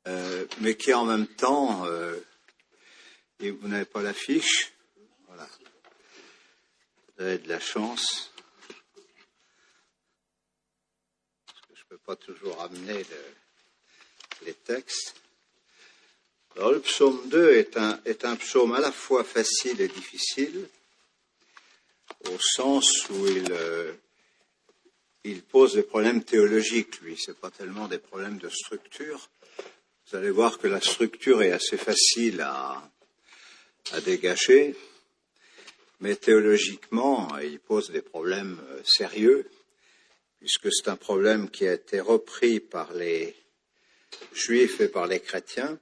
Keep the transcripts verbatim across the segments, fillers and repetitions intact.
euh, mais qui en même temps, euh, et vous n'avez pas l'affiche, voilà, vous avez de la chance, parce que je ne peux pas toujours amener le, les textes. Alors le psaume deux est un, est un psaume à la fois facile et difficile, au sens où il, euh, il pose des problèmes théologiques, lui, ce n'est pas tellement des problèmes de structure. Vous allez voir que la structure est assez facile à, à dégager, mais théologiquement, il pose des problèmes sérieux, puisque c'est un problème qui a été repris par les Juifs et par les chrétiens,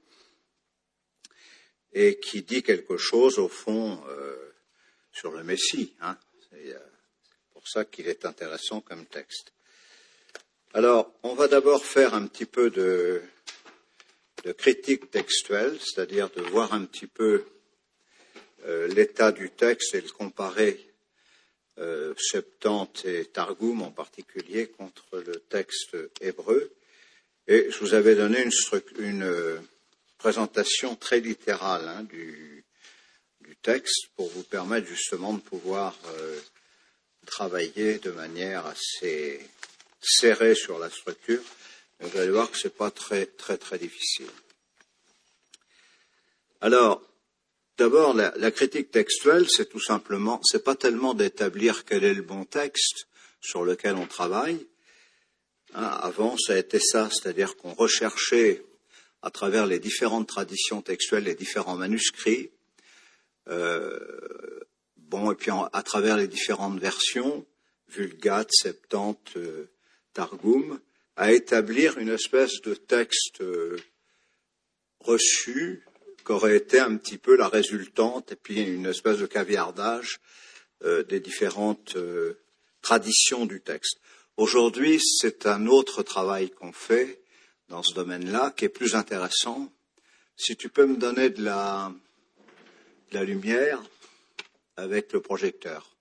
et qui dit quelque chose, au fond, euh, sur le Messie. Hein. C'est pour ça qu'il est intéressant comme texte. Alors, on va d'abord faire un petit peu de, de critique textuelle, c'est-à-dire de voir un petit peu euh, l'état du texte et le comparer euh, Septante et Targum en particulier contre le texte hébreu. Et je vous avais donné une, une euh, présentation très littérale hein, du, du texte pour vous permettre justement de pouvoir euh, travailler de manière assez serrée sur la structure. Et vous allez voir que ce n'est pas très, très, très difficile. Alors, d'abord, la, la critique textuelle, c'est tout simplement, c'est pas tellement d'établir quel est le bon texte sur lequel on travaille. Hein, avant, ça a été ça, c'est-à-dire qu'on recherchait à travers les différentes traditions textuelles, les différents manuscrits, euh, bon, et puis en, à travers les différentes versions, Vulgate, Septante, euh, Targum, à établir une espèce de texte euh, reçu qu'aurait été un petit peu la résultante, et puis une espèce de caviardage euh, des différentes euh, traditions du texte. Aujourd'hui, c'est un autre travail qu'on fait dans ce domaine-là, qui est plus intéressant. Si tu peux me donner de la, de la lumière avec le projecteur.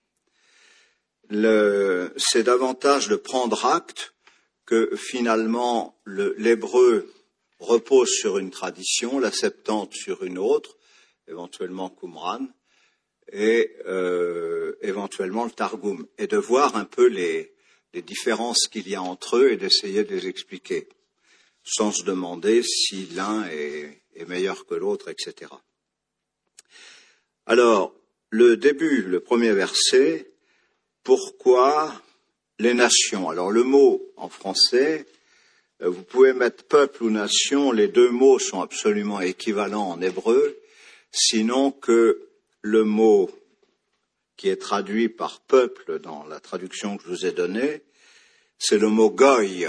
Le, c'est davantage de prendre acte que finalement le, l'hébreu repose sur une tradition, la Septante sur une autre, éventuellement Qumran, et euh, éventuellement le Targum, et de voir un peu les, les différences qu'il y a entre eux et d'essayer de les expliquer, sans se demander si l'un est, est meilleur que l'autre, et cetera. Alors, le début, le premier verset, pourquoi les nations? Alors, le mot en français, vous pouvez mettre peuple ou nation, les deux mots sont absolument équivalents en hébreu, sinon que le mot qui est traduit par peuple dans la traduction que je vous ai donnée, c'est le mot goy.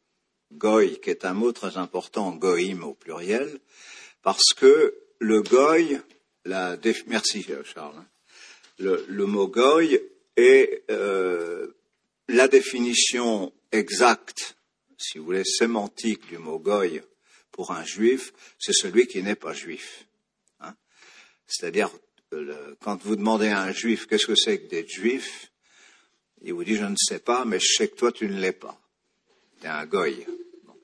Goy, qui est un mot très important, goïm au pluriel, parce que le goy, la déf... merci Charles, le, le mot goy est euh, la définition exacte, si vous voulez, sémantique du mot goy pour un juif, c'est celui qui n'est pas juif. Hein. C'est-à-dire, le, quand vous demandez à un juif qu'est-ce que c'est que d'être juif, il vous dit je ne sais pas, mais je sais que toi tu ne l'es pas. Tu es un goy. Bon.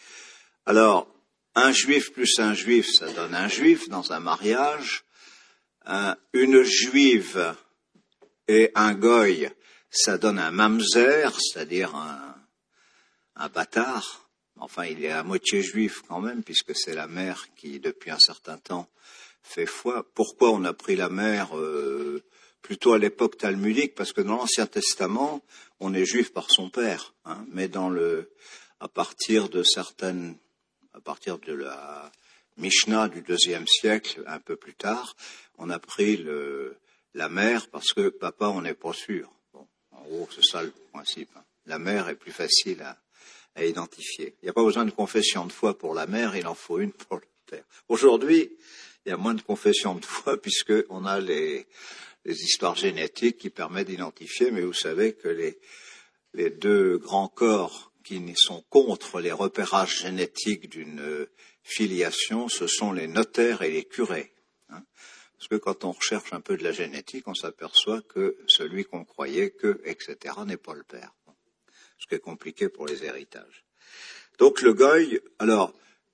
Alors, un juif plus un juif, ça donne un juif dans un mariage. Un, une juive et un goy, ça donne un mamzer, c'est-à-dire un, un bâtard. Enfin, il est à moitié juif quand même, puisque c'est la mère qui, depuis un certain temps, fait foi. Pourquoi on a pris la mère euh, plutôt à l'époque talmudique? Parce que dans l'Ancien Testament, on est juif par son père, hein, mais dans le, à partir de certaines, à partir de la Mishnah du deuxième siècle, un peu plus tard, on a pris le, la mère parce que papa, on n'est pas sûr. Bon, en gros, c'est ça le principe. Hein. La mère est plus facile à, à identifier. Il n'y a pas besoin de confession de foi pour la mère, il en faut une pour le père. Aujourd'hui, il y a moins de confession de foi puisqu'on a les, les histoires génétiques qui permettent d'identifier, mais vous savez que les, les deux grands corps qui sont contre les repérages génétiques d'une filiation, ce sont les notaires et les curés. Hein. Parce que quand on recherche un peu de la génétique, on s'aperçoit que celui qu'on croyait que, et cetera, n'est pas le père. Ce qui est compliqué pour les héritages. Donc le goy, alors,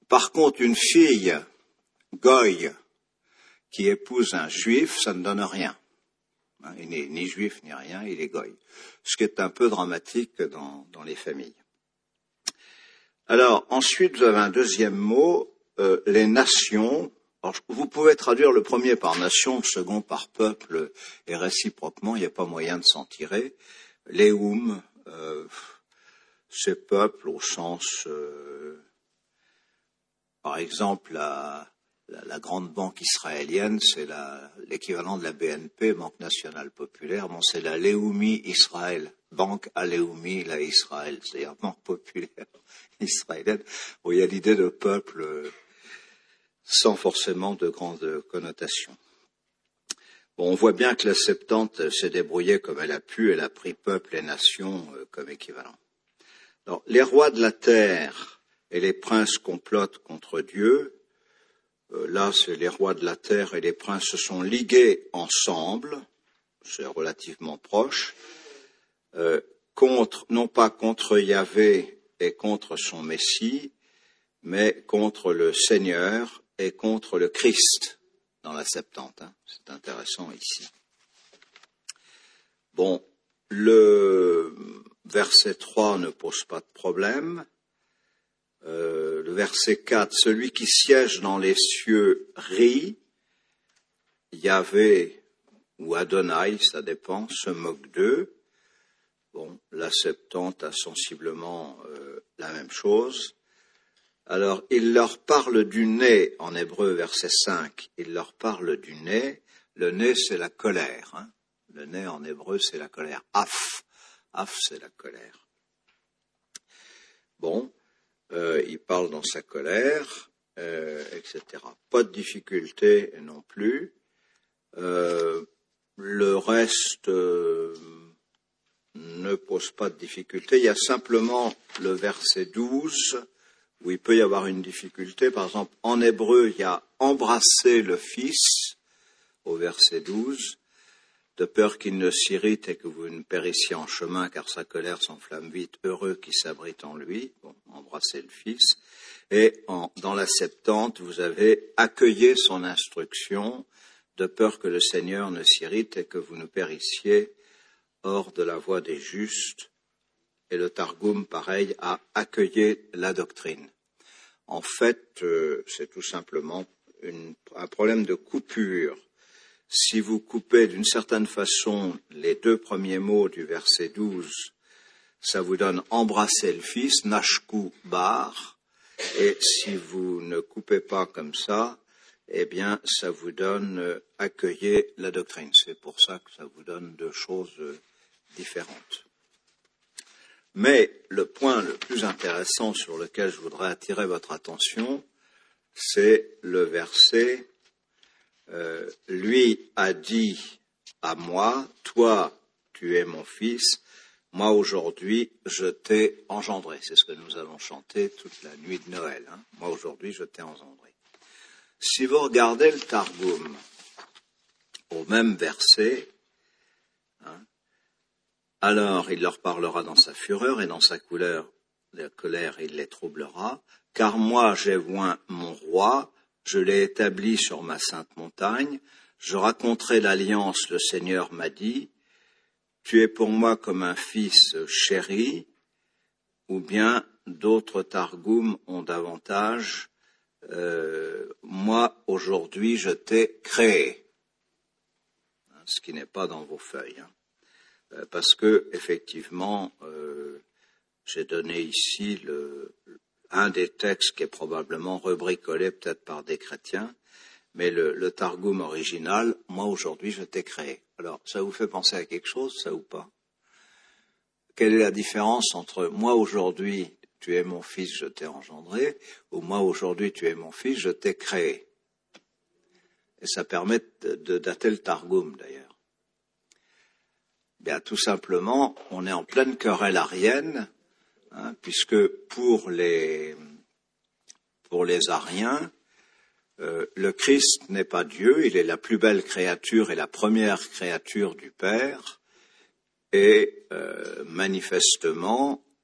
Par contre, une fille goy qui épouse un juif, ça ne donne rien. Hein, il n'est ni juif ni rien, il est goy. Ce qui est un peu dramatique dans, dans les familles. Alors, ensuite, vous avez un deuxième mot, euh, les nations. Alors, vous pouvez traduire le premier par nation, le second par peuple, et réciproquement, il n'y a pas moyen de s'en tirer. Léum, euh, c'est peuple au sens, euh, par exemple, la, la, la grande banque israélienne, c'est la, l'équivalent de la B N P, Banque nationale populaire. Bon, c'est la Leumi Israël, Banque à Leumi, la Israël, c'est-à-dire banque populaire israélienne, où il y a l'idée de peuple euh, sans forcément de grandes connotations. Bon, on voit bien que la Septante s'est débrouillée comme elle a pu, elle a pris peuple et nation euh, comme équivalent. Alors, les rois de la terre et les princes complotent contre Dieu. Euh, là, c'est les rois de la terre et les princes se sont ligués ensemble, c'est relativement proche, euh, contre, non pas contre Yahvé et contre son Messie, mais contre le Seigneur et contre le Christ dans la Septante. Hein. C'est intéressant ici. Bon, le verset trois ne pose pas de problème. Euh, le verset quatre, celui qui siège dans les cieux rit, Yahvé ou Adonai, ça dépend, se moque d'eux. Bon, la Septante a sensiblement euh, la même chose. Alors, il leur parle du nez, en hébreu, verset cinq, il leur parle du nez. Le nez, c'est la colère. Hein. Le nez, en hébreu, c'est la colère. Af, af, c'est la colère. Bon, euh, il parle dans sa colère, euh, et cetera. Pas de difficulté non plus. Euh, le reste euh, ne pose pas de difficulté. Il y a simplement le verset douze, où il peut y avoir une difficulté. Par exemple, en hébreu, il y a « embrasser le Fils » au verset douze, de peur qu'il ne s'irrite et que vous ne périssiez en chemin, car sa colère s'enflamme vite, heureux qui s'abrite en lui. Bon, embrasser le Fils. Et en, dans la Septante, vous avez « accueillir son instruction », de peur que le Seigneur ne s'irrite et que vous ne périssiez hors de la voie des justes. Et le Targum, pareil, a accueilli la doctrine. En fait, euh, c'est tout simplement une, un problème de coupure. Si vous coupez d'une certaine façon les deux premiers mots du verset douze, ça vous donne « embrasser le Fils », « nashku bar », et si vous ne coupez pas comme ça, eh bien, ça vous donne euh, « accueillir la doctrine ». C'est pour ça que ça vous donne deux choses euh, différentes. Mais le point le plus intéressant sur lequel je voudrais attirer votre attention, c'est le verset euh, « Lui a dit à moi, toi, tu es mon fils, moi aujourd'hui, je t'ai engendré. » C'est ce que nous allons chanter toute la nuit de Noël. Hein. Moi aujourd'hui, je t'ai engendré. Si vous regardez le Targum, au même verset, hein, alors il leur parlera dans sa fureur et dans sa couleur, la colère il les troublera, car moi j'ai oint mon roi, je l'ai établi sur ma sainte montagne, je raconterai l'alliance, le Seigneur m'a dit, tu es pour moi comme un fils chéri, ou bien d'autres Targum ont davantage, euh, moi aujourd'hui je t'ai créé, hein, ce qui n'est pas dans vos feuilles, hein. Parce que, effectivement, euh, j'ai donné ici le, un des textes qui est probablement rebricolé peut-être par des chrétiens, mais le, le Targum original, moi aujourd'hui je t'ai créé. Alors, ça vous fait penser à quelque chose, ça ou pas? Quelle est la différence entre moi aujourd'hui tu es mon fils, je t'ai engendré, ou moi aujourd'hui tu es mon fils, je t'ai créé? Et ça permet de, de dater le Targum d'ailleurs. Bien, tout simplement, on est en pleine querelle arienne, hein, puisque pour les pour les Ariens, euh, le Christ n'est pas Dieu, il est la plus belle créature et la première créature du Père, et euh, manifestement,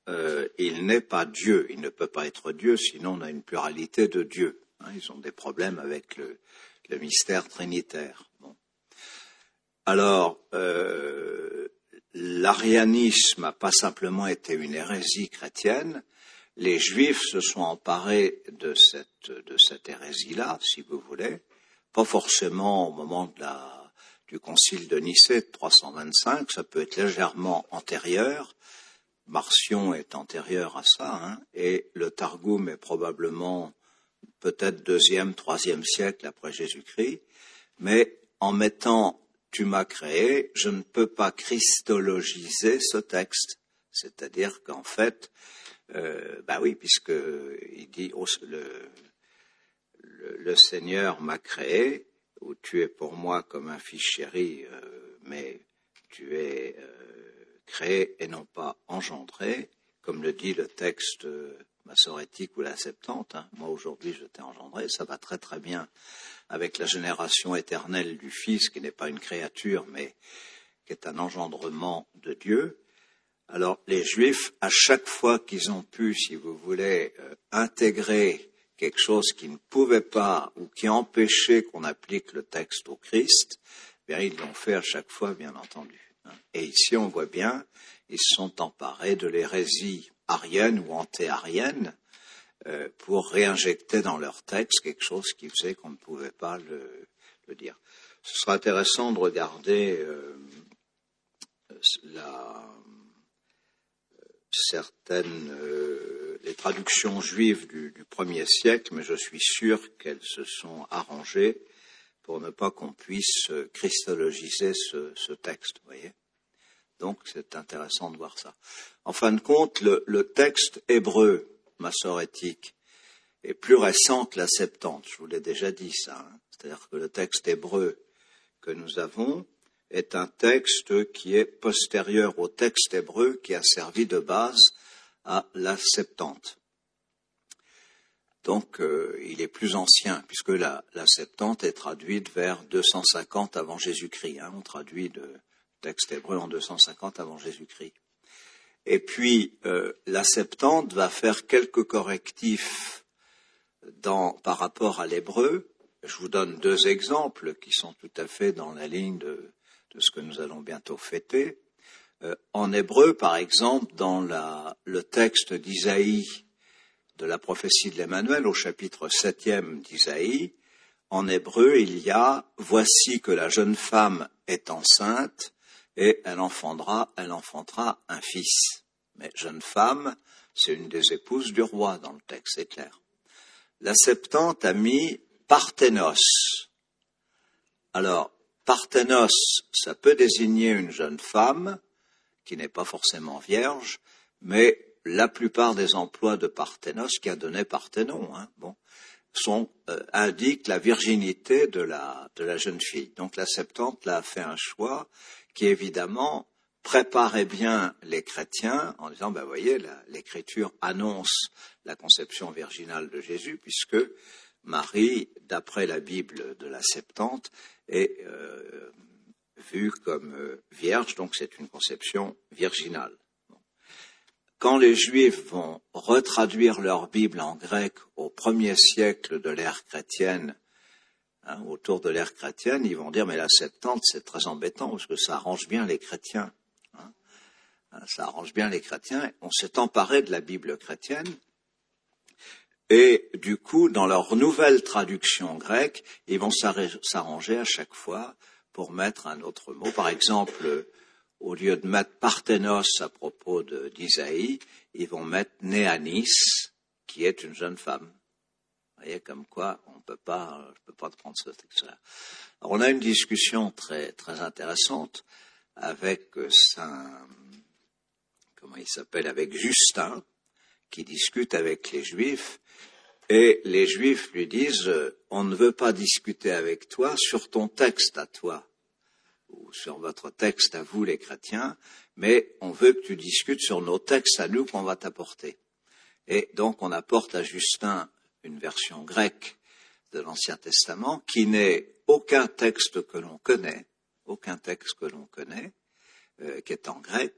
euh, il n'est pas Dieu. Il ne peut pas être Dieu, sinon on a une pluralité de dieux. Hein, ils ont des problèmes avec le, le mystère trinitaire. Bon. Alors, euh, l'arianisme n'a pas simplement été une hérésie chrétienne. Les Juifs se sont emparés de cette, de cette hérésie-là, si vous voulez, pas forcément au moment de la, du concile de Nicée de trois cent vingt-cinq, ça peut être légèrement antérieur. Marcion est antérieur à ça, hein, et le Targum est probablement peut-être deuxième, troisième siècle après Jésus-Christ, mais en mettant « tu m'as créé », je ne peux pas christologiser ce texte, c'est-à-dire qu'en fait, euh, bah oui, puisque il dit oh, le, le, le Seigneur m'a créé, ou tu es pour moi comme un fils chéri, euh, mais tu es euh, créé et non pas engendré, comme le dit le texte euh, massorétique ou la Septante. Hein. Moi aujourd'hui je t'ai engendré, ça va très très bien avec la génération éternelle du Fils, qui n'est pas une créature, mais qui est un engendrement de Dieu. Alors les Juifs, à chaque fois qu'ils ont pu, si vous voulez, euh, intégrer quelque chose qui ne pouvait pas ou qui empêchait qu'on applique le texte au Christ, bien ils l'ont fait à chaque fois, bien entendu. Et ici, on voit bien, ils se sont emparés de l'hérésie arienne ou anté-arienne euh, pour réinjecter dans leur texte quelque chose qui faisait qu'on ne pouvait pas le, le dire. Ce sera intéressant de regarder euh, la, certaines euh, les traductions juives du, du premier siècle, mais je suis sûr qu'elles se sont arrangées pour ne pas qu'on puisse christologiser ce, ce texte, vous voyez. Donc, c'est intéressant de voir ça. En fin de compte, le, le texte hébreu massorétique est plus récent que la Septante. Je vous l'ai déjà dit, ça. Hein. C'est-à-dire que le texte hébreu que nous avons est un texte qui est postérieur au texte hébreu qui a servi de base à la Septante. Donc, euh, il est plus ancien, puisque la, la Septante est traduite vers deux cent cinquante avant Jésus-Christ. Hein. On traduit le texte hébreu en deux cent cinquante avant Jésus-Christ. Et puis, euh, la Septante va faire quelques correctifs dans, par rapport à l'hébreu. Je vous donne deux exemples qui sont tout à fait dans la ligne de, de ce que nous allons bientôt fêter. Euh, en hébreu, par exemple, dans la, le texte d'Isaïe, de la prophétie de l'Emmanuel, au chapitre septième d'Isaïe, en hébreu, il y a « Voici que la jeune femme est enceinte et elle enfantera, elle enfantera un fils. » Mais jeune femme, c'est une des épouses du roi dans le texte, c'est clair. La Septante a mis Parthénos. Alors, Parthénos, ça peut désigner une jeune femme qui n'est pas forcément vierge, mais la plupart des emplois de Parthénos, qui a donné Parthénon, hein, bon, sont, euh, indiquent la virginité de la, de la jeune fille. Donc la Septante là, a fait un choix qui évidemment préparait bien les chrétiens en disant, ben voyez, la, l'Écriture annonce la conception virginale de Jésus, puisque Marie, d'après la Bible de la Septante, est euh, vue comme euh, vierge, donc c'est une conception virginale. Quand les Juifs vont retraduire leur Bible en grec au premier siècle de l'ère chrétienne, hein, autour de l'ère chrétienne, ils vont dire, mais la Septante, c'est très embêtant, parce que ça arrange bien les chrétiens. Hein. Ça arrange bien les chrétiens. On s'est emparé de la Bible chrétienne, et du coup, dans leur nouvelle traduction grecque, ils vont s'arranger à chaque fois pour mettre un autre mot. Par exemple, au lieu de mettre Parthénos à propos de, d'Isaïe, ils vont mettre Néanis, qui est une jeune femme. Vous voyez, comme quoi, on peut pas, je peux pas prendre ce texte-là. Alors, on a une discussion très, très intéressante avec Saint, comment il s'appelle, avec Justin, qui discute avec les Juifs, et les Juifs lui disent, on ne veut pas discuter avec toi sur ton texte à toi, ou sur votre texte à vous, les chrétiens, mais on veut que tu discutes sur nos textes à nous qu'on va t'apporter. Et donc, on apporte à Justin une version grecque de l'Ancien Testament qui n'est aucun texte que l'on connaît, aucun texte que l'on connaît, euh, qui est en grec,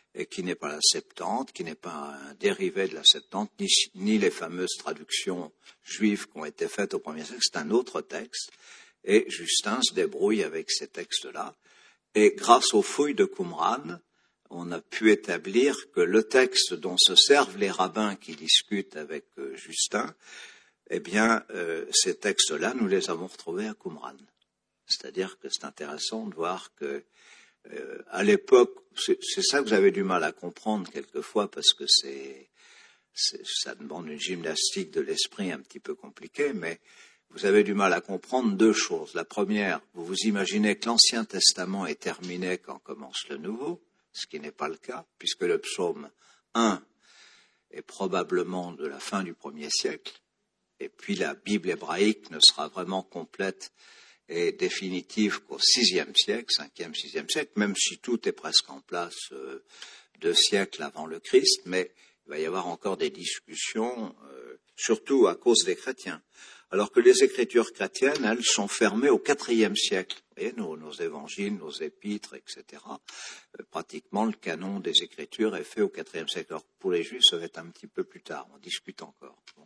et qui n'est pas la Septante, qui n'est pas un dérivé de la Septante, ni, ni les fameuses traductions juives qui ont été faites au premier siècle. C'est un autre texte. Et Justin se débrouille avec ces textes-là. Et grâce aux fouilles de Qumran, on a pu établir que le texte dont se servent les rabbins qui discutent avec euh, Justin, eh bien, euh, ces textes-là, nous les avons retrouvés à Qumran. C'est-à-dire que c'est intéressant de voir que, euh, à l'époque, c'est, c'est ça que vous avez du mal à comprendre quelquefois, parce que c'est, c'est, ça demande une gymnastique de l'esprit un petit peu compliquée, mais vous avez du mal à comprendre deux choses. La première, vous vous imaginez que l'Ancien Testament est terminé quand commence le Nouveau, ce qui n'est pas le cas, puisque le psaume un est probablement de la fin du premier siècle, et puis la Bible hébraïque ne sera vraiment complète et définitive qu'au sixième siècle, cinquième, sixième siècle, même si tout est presque en place euh, deux siècles avant le Christ, mais il va y avoir encore des discussions, euh, surtout à cause des chrétiens. Alors que les écritures chrétiennes, elles, sont fermées au quatrième siècle. Vous voyez, nos, nos évangiles, nos épîtres, et cetera. Euh, pratiquement, le canon des écritures est fait au quatrième siècle. Alors pour les Juifs, ça va être un petit peu plus tard. On discute encore. Bon.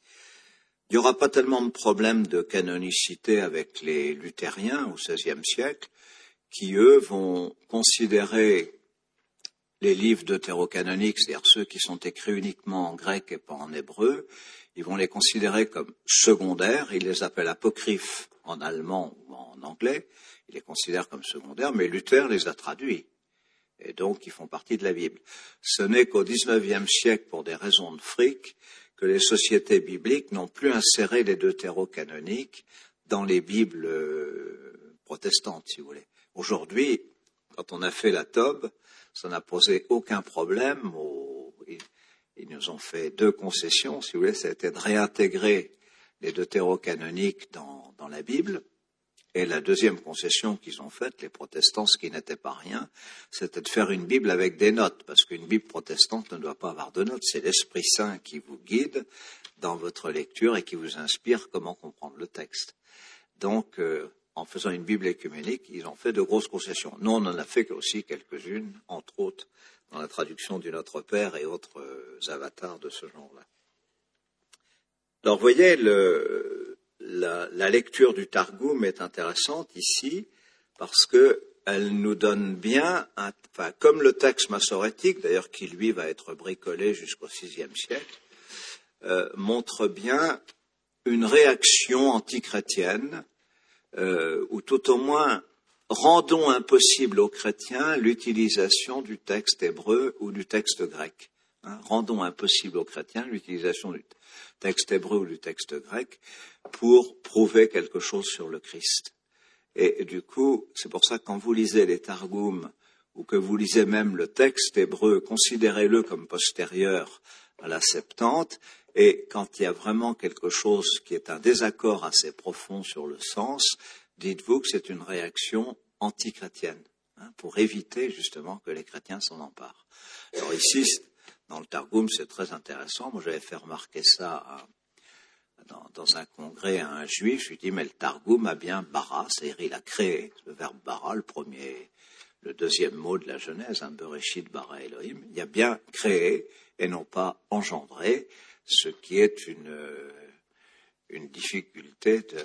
Il n'y aura pas tellement de problèmes de canonicité avec les luthériens au seizième siècle, qui, eux, vont considérer les livres deutérocanoniques, c'est-à-dire ceux qui sont écrits uniquement en grec et pas en hébreu, ils vont les considérer comme secondaires, ils les appellent apocryphes en allemand ou en anglais, ils les considèrent comme secondaires, mais Luther les a traduits, et donc ils font partie de la Bible. Ce n'est qu'au dix-neuvième siècle, pour des raisons de fric, que les sociétés bibliques n'ont plus inséré les deutérocanoniques dans les Bibles euh, protestantes, si vous voulez. Aujourd'hui, quand on a fait la Tob, ça n'a posé aucun problème aux... Ils nous ont fait deux concessions, si vous voulez, c'était de réintégrer les deutérocanoniques dans, dans la Bible. Et la deuxième concession qu'ils ont faite, les protestants, ce qui n'était pas rien, c'était de faire une Bible avec des notes, parce qu'une Bible protestante ne doit pas avoir de notes. C'est l'Esprit Saint qui vous guide dans votre lecture et qui vous inspire comment comprendre le texte. Donc, euh, en faisant une Bible écuménique, ils ont fait de grosses concessions. Nous, on en a fait aussi quelques-unes, entre autres, dans la traduction du Notre Père et autres euh, avatars de ce genre-là. Alors, vous voyez, le, la, la lecture du Targum est intéressante ici parce que elle nous donne bien, un, enfin, comme le texte massorétique, d'ailleurs, qui lui va être bricolé jusqu'au sixième siècle, euh, montre bien une réaction antichrétienne, euh, ou tout au moins rendons impossible aux chrétiens l'utilisation du texte hébreu ou du texte grec. Hein, rendons impossible aux chrétiens l'utilisation du texte hébreu ou du texte grec pour prouver quelque chose sur le Christ. Et, et du coup, c'est pour ça que quand vous lisez les Targums ou que vous lisez même le texte hébreu, considérez-le comme postérieur à la Septante. Et quand il y a vraiment quelque chose qui est un désaccord assez profond sur le sens, dites-vous que c'est une réaction antichrétienne, hein, pour éviter justement que les chrétiens s'en emparent. Alors ici, dans le Targum, c'est très intéressant. Moi, j'avais fait remarquer ça à, dans, dans un congrès à un juif. Je lui dis, mais le Targum a bien bara, c'est-à-dire il a créé le verbe bara, le premier, le deuxième mot de la Genèse, un Bereshit bara Elohim. Il a bien créé et non pas engendré, ce qui est une, une difficulté de,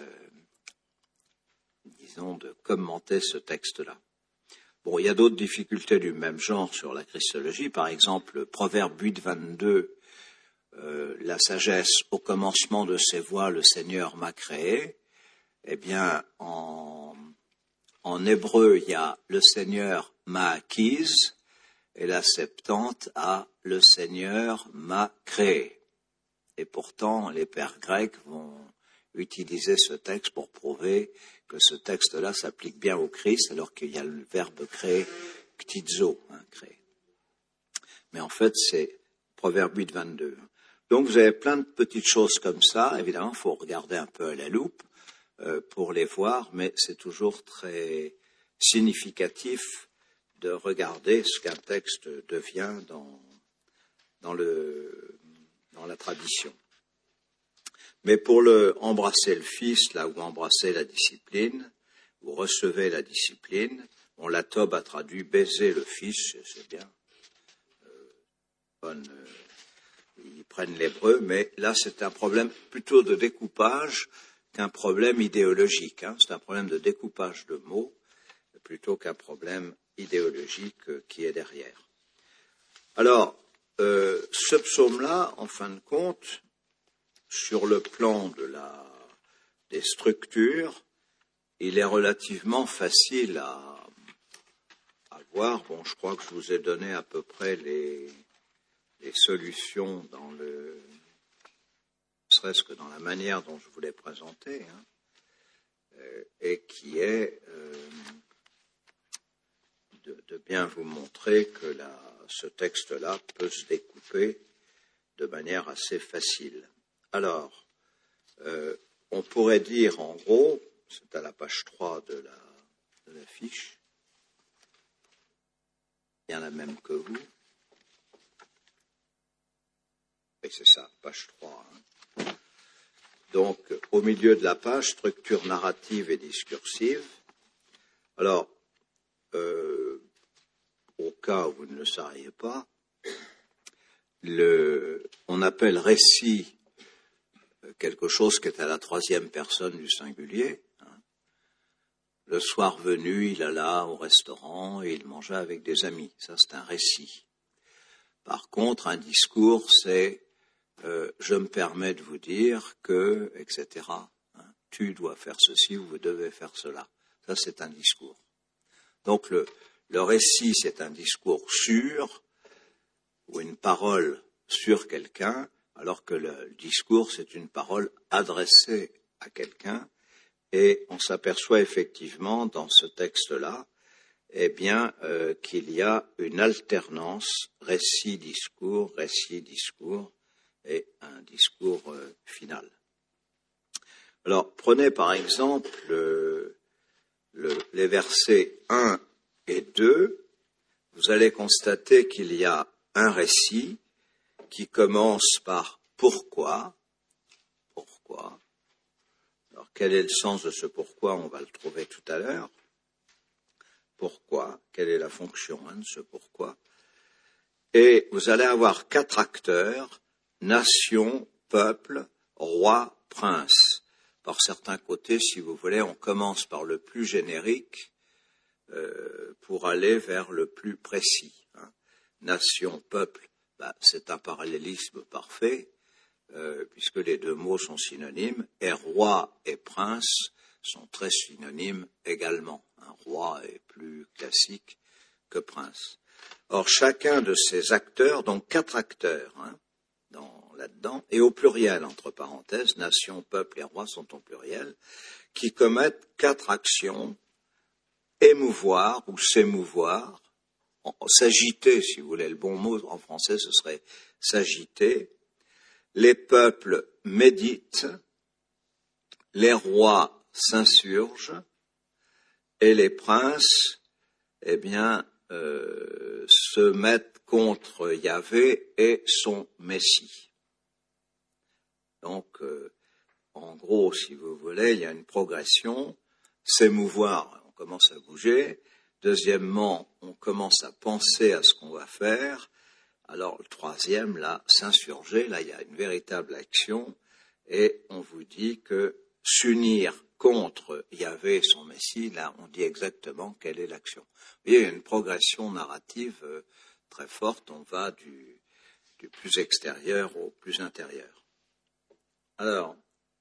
disons, de commenter ce texte-là. Bon, il y a d'autres difficultés du même genre sur la christologie. Par exemple, le Proverbe huit, vingt-deux, euh, la sagesse, au commencement de ses voies, le Seigneur m'a créé. Eh bien, en, en hébreu, il y a le Seigneur m'a acquise, et la Septante a le Seigneur m'a créé. Et pourtant, les pères grecs vont utiliser ce texte pour prouver que ce texte-là s'applique bien au Christ, alors qu'il y a le verbe créer, ktizo, hein, créer. Mais en fait, c'est Proverbe huit, vingt-deux. Donc, vous avez plein de petites choses comme ça. Évidemment, il faut regarder un peu à la loupe euh, pour les voir, mais c'est toujours très significatif de regarder ce qu'un texte devient dans, dans, le, dans la tradition. Mais pour le embrasser le Fils, là où embrasser la discipline, vous recevez la discipline. Bon, la Tob a traduit baiser le Fils, c'est bien. euh, ils prennent l'hébreu, mais là c'est un problème plutôt de découpage qu'un problème idéologique. Hein. C'est un problème de découpage de mots plutôt qu'un problème idéologique euh, qui est derrière. Alors, euh, ce psaume-là, en fin de compte, sur le plan de la, des structures, il est relativement facile à, à voir. Bon, je crois que je vous ai donné à peu près les, les solutions dans le, ne serait-ce que dans la manière dont je vous l'ai présenté, hein, euh, et qui est euh, de, de bien vous montrer que la, ce texte-là peut se découper de manière assez facile. Alors, euh, on pourrait dire en gros, c'est à la page trois de la, de la fiche, bien la même que vous. Et c'est ça, page trois. Hein. Donc, au milieu de la page, structure narrative et discursive. Alors, euh, au cas où vous ne le saviez pas, le, on appelle récit quelque chose qui est à la troisième personne du singulier. Hein. Le soir venu, il alla au restaurant et il mangea avec des amis. Ça, c'est un récit. Par contre, un discours, c'est euh, je me permets de vous dire que, et cetera. Hein, tu dois faire ceci ou vous devez faire cela. Ça, c'est un discours. Donc, le, le récit, c'est un discours sur, ou une parole sur quelqu'un, alors que le discours, c'est une parole adressée à quelqu'un. Et on s'aperçoit effectivement dans ce texte-là, eh bien, euh, qu'il y a une alternance récit-discours, récit-discours et un discours euh, final. Alors, prenez par exemple le, le, les versets un et deux. Vous allez constater qu'il y a un récit qui commence par « pourquoi ». Pourquoi ? Alors, quel est le sens de ce « pourquoi » ? On va le trouver tout à l'heure. Pourquoi ? Quelle est la fonction hein, de ce « pourquoi » ? Et vous allez avoir quatre acteurs, nation, peuple, roi, prince. Par certains côtés, si vous voulez, on commence par le plus générique euh, pour aller vers le plus précis. Hein. Nation, peuple. Ben, c'est un parallélisme parfait, euh, puisque les deux mots sont synonymes, et roi et prince sont très synonymes également. Un roi est plus classique que prince. Or, chacun de ces acteurs, donc quatre acteurs hein, dans, là-dedans, et au pluriel, entre parenthèses, nation, peuple et roi sont au pluriel, qui commettent quatre actions, émouvoir ou s'émouvoir, s'agiter, si vous voulez, le bon mot en français, ce serait s'agiter. Les peuples méditent, les rois s'insurgent, et les princes, eh bien, euh, se mettent contre Yahvé et son Messie. Donc, euh, en gros, si vous voulez, il y a une progression, s'émouvoir, on commence à bouger. Deuxièmement, on commence à penser à ce qu'on va faire. Alors, le troisième, là, s'insurger, là, il y a une véritable action, et on vous dit que s'unir contre Yahvé et son Messie, là, on dit exactement quelle est l'action. Vous voyez, il y a une progression narrative euh, très forte, on va du, du plus extérieur au plus intérieur. Alors,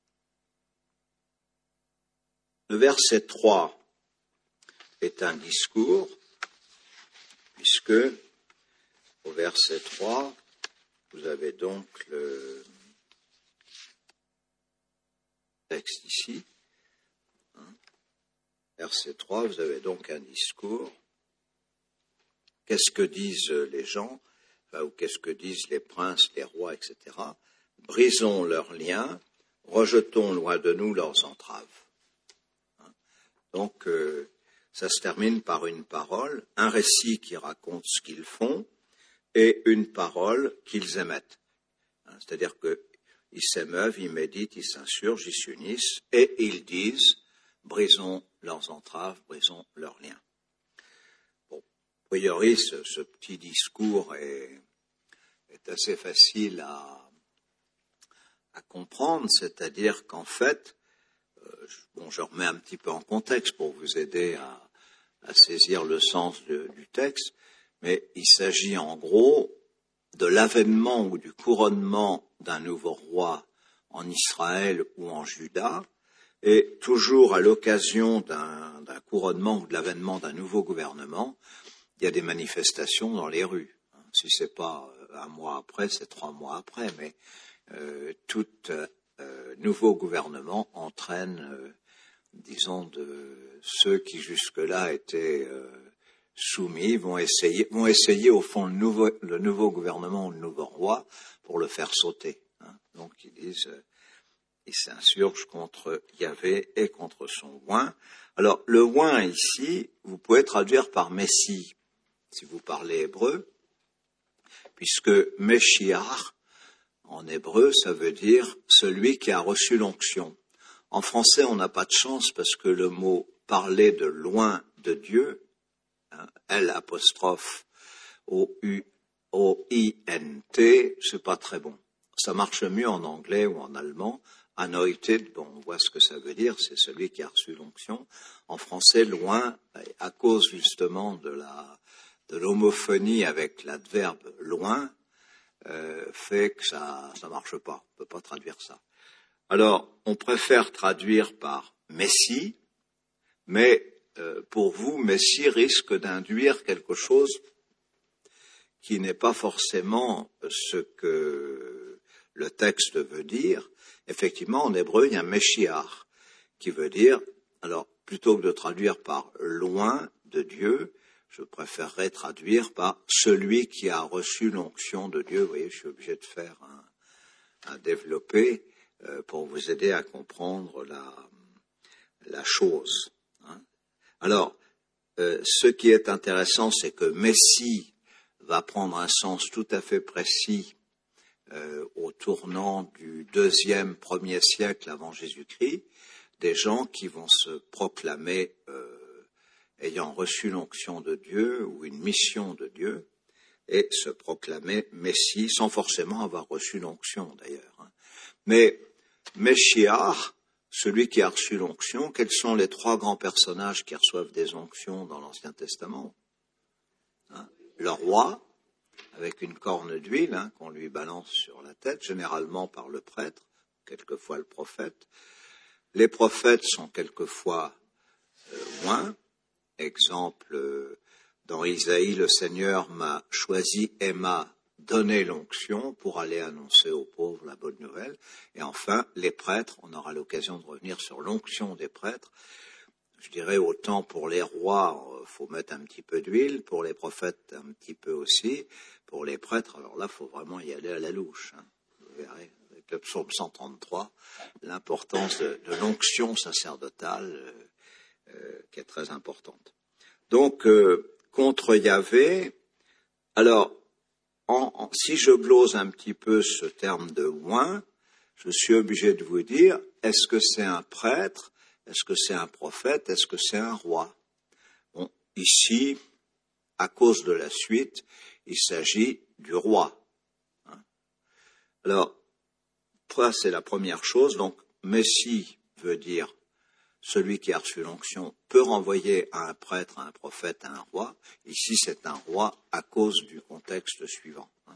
le verset trois est un discours, puisque au verset trois, vous avez donc le texte ici. Hein. Verset trois, vous avez donc un discours. Qu'est-ce que disent les gens, enfin, ou qu'est-ce que disent les princes, les rois, et cetera. Brisons leurs liens, rejetons loin de nous leurs entraves. Hein. Donc, euh, ça se termine par une parole, un récit qui raconte ce qu'ils font, et une parole qu'ils émettent. Hein, c'est-à-dire qu'ils s'émeuvent, ils méditent, ils s'insurgent, ils s'unissent, et ils disent, brisons leurs entraves, brisons leurs liens. Bon, a priori, ce, ce petit discours est, est assez facile à, à comprendre, c'est-à-dire qu'en fait, euh, bon, je remets un petit peu en contexte pour vous aider à, à saisir le sens de, du texte, mais il s'agit en gros de l'avènement ou du couronnement d'un nouveau roi en Israël ou en Juda, et toujours à l'occasion d'un, d'un couronnement ou de l'avènement d'un nouveau gouvernement, il y a des manifestations dans les rues. Si c'est pas un mois après, c'est trois mois après, mais euh, tout euh, nouveau gouvernement entraîne, euh, disons, de ceux qui jusque-là étaient euh, soumis vont essayer, vont essayer au fond le nouveau, le nouveau gouvernement ou le nouveau roi pour le faire sauter. Hein. Donc ils disent, euh, ils s'insurgent contre Yahvé et contre son oint. Alors le oint ici, vous pouvez traduire par Messie, si vous parlez hébreu, puisque Meshiach, en hébreu, ça veut dire celui qui a reçu l'onction. En français, on n'a pas de chance parce que le mot parler de loin de Dieu, hein, L apostrophe O U O I N T, c'est pas très bon. Ça marche mieux en anglais ou en allemand. Anointed, bon, on voit ce que ça veut dire, c'est celui qui a reçu l'onction. En français, loin, à cause justement de la de l'homophonie avec l'adverbe loin, euh, fait que ça ça marche pas. On peut pas traduire ça. Alors, on préfère traduire par Messie, mais euh, pour vous, Messie risque d'induire quelque chose qui n'est pas forcément ce que le texte veut dire. Effectivement, en hébreu, il y a Meshiach, qui veut dire, alors, plutôt que de traduire par loin de Dieu, je préférerais traduire par celui qui a reçu l'onction de Dieu. Vous voyez, je suis obligé de faire un, un développé euh, pour vous aider à comprendre la, la chose. Hein. Alors, euh, ce qui est intéressant, c'est que Messie va prendre un sens tout à fait précis euh, au tournant du deuxième, premier siècle avant Jésus-Christ, des gens qui vont se proclamer euh, ayant reçu l'onction de Dieu ou une mission de Dieu et se proclamer Messie sans forcément avoir reçu l'onction d'ailleurs. Hein. Mais Meshiach, celui qui a reçu l'onction, quels sont les trois grands personnages qui reçoivent des onctions dans l'Ancien Testament? Hein, le roi, avec une corne d'huile hein, qu'on lui balance sur la tête, généralement par le prêtre, quelquefois le prophète. Les prophètes sont quelquefois euh, oints. Exemple, euh, dans Isaïe, le Seigneur m'a choisi et m'a donné l'onction pour aller annoncer aux pauvres la bonne nouvelle. Et enfin, les prêtres, on aura l'occasion de revenir sur l'onction des prêtres. Je dirais autant pour les rois, il faut mettre un petit peu d'huile, pour les prophètes un petit peu aussi, pour les prêtres, alors là, il faut vraiment y aller à la louche. Hein. Vous verrez, avec le psaume cent trente-trois, l'importance de, de l'onction sacerdotale euh, euh, qui est très importante. Donc, euh, contre Yahvé, alors, en, en, si je glose un petit peu ce terme de oint, je suis obligé de vous dire, est-ce que c'est un prêtre? Est-ce que c'est un prophète? Est-ce que c'est un roi? Bon, ici, à cause de la suite, il s'agit du roi. Hein. Alors, ça c'est la première chose. Donc, Messie veut dire celui qui a reçu l'onction peut renvoyer à un prêtre, à un prophète, à un roi. Ici, c'est un roi à cause du contexte suivant. Hein.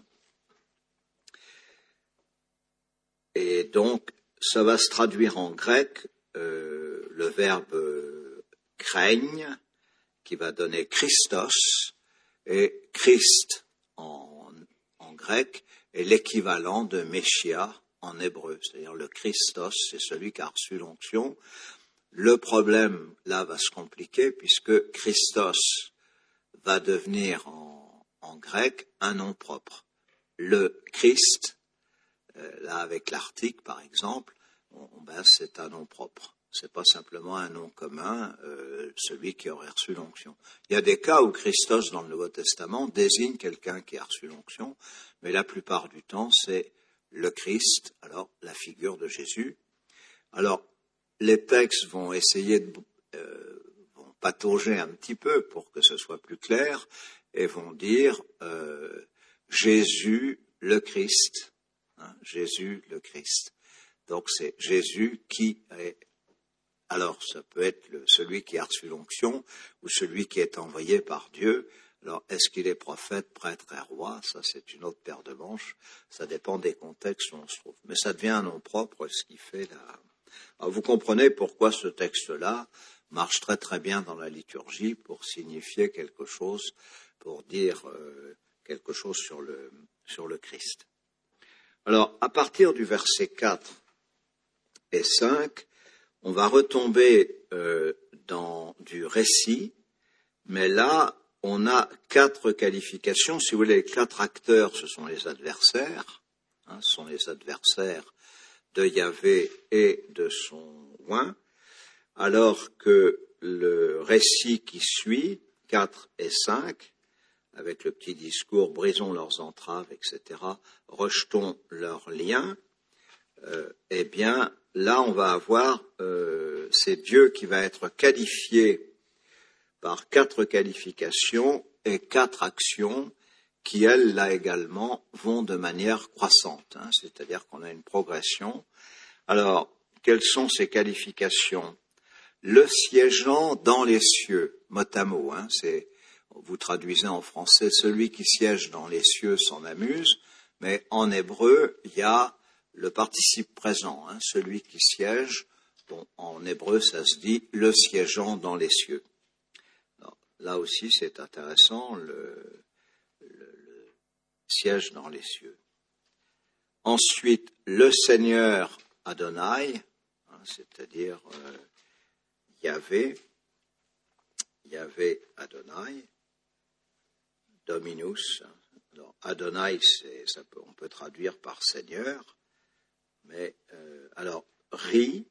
Et donc, ça va se traduire en grec, euh, le verbe euh, craigne, qui va donner Christos, et Christ en, en grec est l'équivalent de Meshiach en hébreu, c'est-à-dire le Christos, c'est celui qui a reçu l'onction. Le problème, là, va se compliquer, puisque Christos va devenir en, en grec un nom propre. Le Christ, euh, là, avec l'article, par exemple, on, ben, c'est un nom propre. C'est pas simplement un nom commun, euh, celui qui aurait reçu l'onction. Il y a des cas où Christos, dans le Nouveau Testament, désigne quelqu'un qui a reçu l'onction, mais la plupart du temps, c'est le Christ, alors la figure de Jésus. Alors, les textes vont essayer de euh, vont patauger un petit peu pour que ce soit plus clair et vont dire euh, Jésus, le Christ, hein, Jésus le Christ. Donc c'est Jésus qui est, alors ça peut être le, celui qui a reçu l'onction ou celui qui est envoyé par Dieu. Alors est-ce qu'il est prophète, prêtre et roi? Ça c'est une autre paire de manches, ça dépend des contextes où on se trouve. Mais ça devient un nom propre, ce qui fait la... Alors vous comprenez pourquoi ce texte-là marche très très bien dans la liturgie pour signifier quelque chose, pour dire euh, quelque chose sur le, sur le Christ. Alors à partir du verset quatre et cinq, on va retomber euh, dans du récit, mais là, on a quatre qualifications. Si vous voulez, les quatre acteurs, ce sont les adversaires, hein, ce sont les adversaires de Yahvé et de son oint, alors que le récit qui suit, quatre et cinq, avec le petit discours « brisons leurs entraves », et cetera, « rejetons leurs liens », euh, eh bien, là, on va avoir, euh, c'est Dieu qui va être qualifié par quatre qualifications et quatre actions qui, elles, là également, vont de manière croissante, hein, c'est-à-dire qu'on a une progression. Alors, quelles sont ces qualifications? Le siégeant dans les cieux, mot à mot, hein, c'est, vous traduisez en français, celui qui siège dans les cieux s'en amuse, mais en hébreu, il y a le participe présent, hein, celui qui siège, bon, en hébreu, ça se dit le siégeant dans les cieux. Alors, là aussi, c'est intéressant, le, le, le siège dans les cieux. Ensuite, le Seigneur Adonai, hein, c'est-à-dire euh, Yahvé, Yahvé Adonai, Dominus. Alors, Adonai, c'est, ça peut, on peut traduire par Seigneur, mais euh, alors, Ri,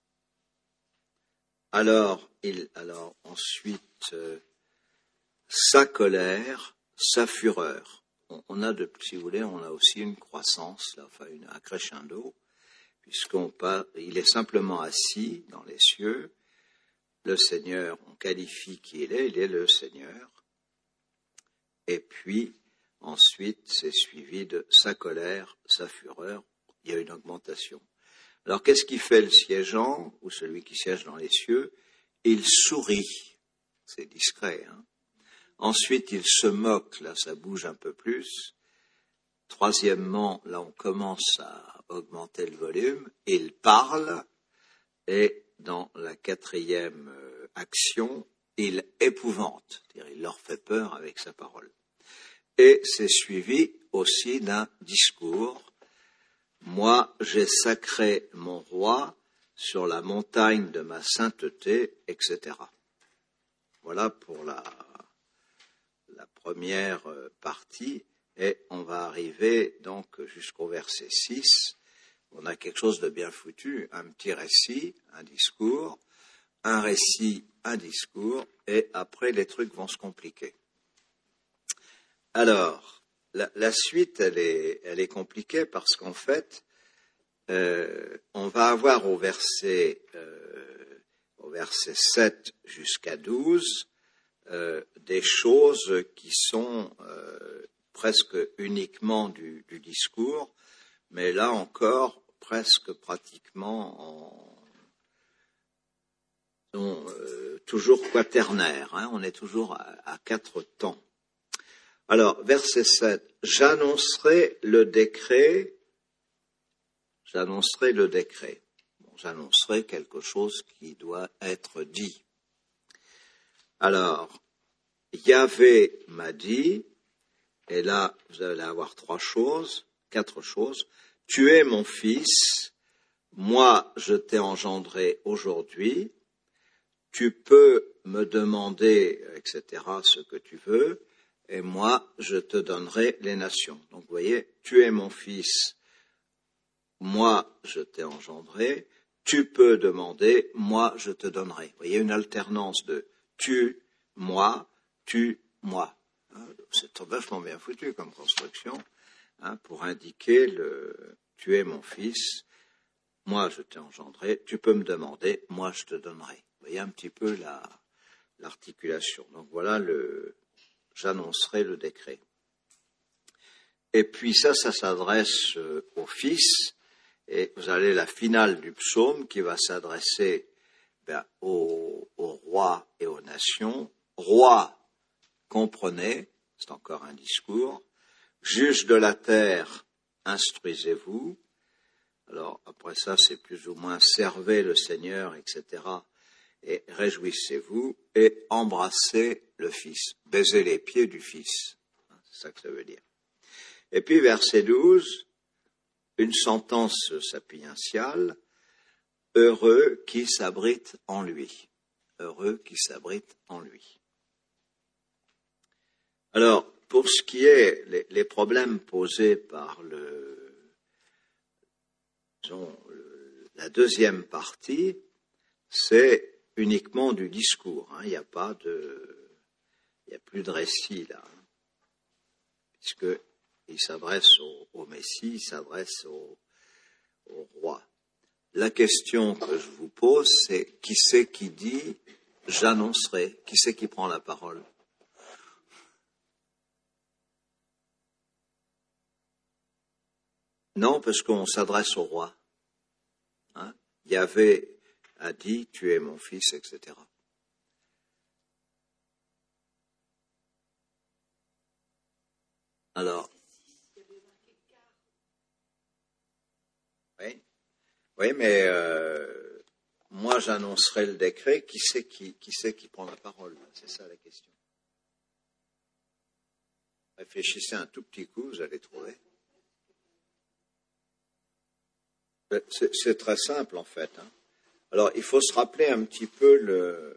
alors, il, alors ensuite, euh, sa colère, sa fureur. On, on a, de, si vous voulez, on a aussi une croissance, là, enfin une, un crescendo, puisqu'on pas, il est simplement assis dans les cieux. Le Seigneur, on qualifie qui il est, il est le Seigneur. Et puis, ensuite, c'est suivi de sa colère, sa fureur. Il y a une augmentation. Alors, qu'est-ce qui fait le siégeant, ou celui qui siège dans les cieux? Il sourit. C'est discret, hein. Ensuite, il se moque. Là, ça bouge un peu plus. Troisièmement, là, on commence à augmenter le volume. Il parle. Et dans la quatrième euh, action, il épouvante. C'est-à-dire, il leur fait peur avec sa parole. Et c'est suivi aussi d'un discours. Moi, j'ai sacré mon roi sur la montagne de ma sainteté, et cetera. Voilà pour la, la première partie. Et on va arriver donc jusqu'au verset six. On a quelque chose de bien foutu, un petit récit, un discours, un récit, un discours, et après les trucs vont se compliquer. Alors, la, la suite, elle est, elle est compliquée parce qu'en fait, euh, on va avoir au verset, euh, au verset sept jusqu'à douze euh, des choses qui sont euh, presque uniquement du, du discours, mais là encore, presque pratiquement en, en euh, toujours quaternaire, hein, on est toujours à, à quatre temps. Alors, verset sept, j'annoncerai le décret, j'annoncerai le décret. Bon, j'annoncerai quelque chose qui doit être dit. Alors, Yahvé m'a dit, et là, vous allez avoir trois choses, quatre choses. Tu es mon fils, moi je t'ai engendré aujourd'hui, tu peux me demander, et cetera, ce que tu veux, et moi je te donnerai les nations. Donc vous voyez, tu es mon fils, moi je t'ai engendré, tu peux demander, moi je te donnerai. Vous voyez une alternance de tu, moi, tu, moi. C'est vachement bien foutu comme construction. Hein, pour indiquer le « tu es mon fils, moi je t'ai engendré, tu peux me demander, moi je te donnerai ». Vous voyez un petit peu la, l'articulation. Donc voilà, le, j'annoncerai le décret. Et puis ça, ça s'adresse euh, au Fils, et vous avez la finale du psaume qui va s'adresser ben, au, au roi et aux nations. Roi, comprenez, c'est encore un discours. Juge de la terre, instruisez-vous. Alors après ça, c'est plus ou moins servez le Seigneur, et cetera. Et réjouissez-vous et embrassez le Fils. Baisez les pieds du Fils. C'est ça que ça veut dire. Et puis verset douze, une sentence sapientiale, heureux qui s'abrite en lui. Heureux qui s'abrite en lui. Alors, pour ce qui est les, les problèmes posés par le, disons, le, la deuxième partie, c'est uniquement du discours. Hein. Il n'y a pas de, il n'y a plus de récit là, hein, puisque il s'adresse au, au Messie, il s'adresse au, au roi. La question que je vous pose, c'est qui c'est qui dit « j'annoncerai » ? Qui c'est qui prend la parole ? Non, parce qu'on s'adresse au roi. Hein ? Yahvé a dit « tu es mon fils », et cetera. Alors, oui, oui, mais euh, moi j'annoncerai le décret. Qui c'est qui, qui c'est qui prend la parole ? C'est ça la question. Réfléchissez un tout petit coup, vous allez trouver. C'est, c'est très simple en fait. Hein. Alors, il faut se rappeler un petit peu le.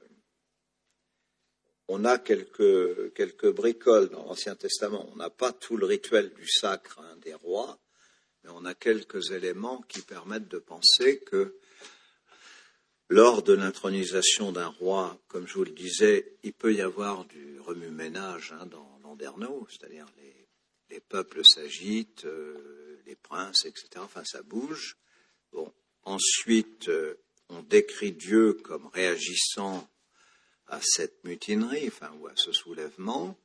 On a quelques quelques bricoles dans l'Ancien Testament. On n'a pas tout le rituel du sacre hein, des rois. Mais on a quelques éléments qui permettent de penser que lors de l'intronisation d'un roi, comme je vous le disais, il peut y avoir du remue-ménage hein, dans Landerneau, c'est-à-dire les, les peuples s'agitent, euh, les princes, et cetera. Enfin, ça bouge. Bon. Ensuite, euh, on décrit Dieu comme réagissant à cette mutinerie, enfin, ou à ce soulèvement.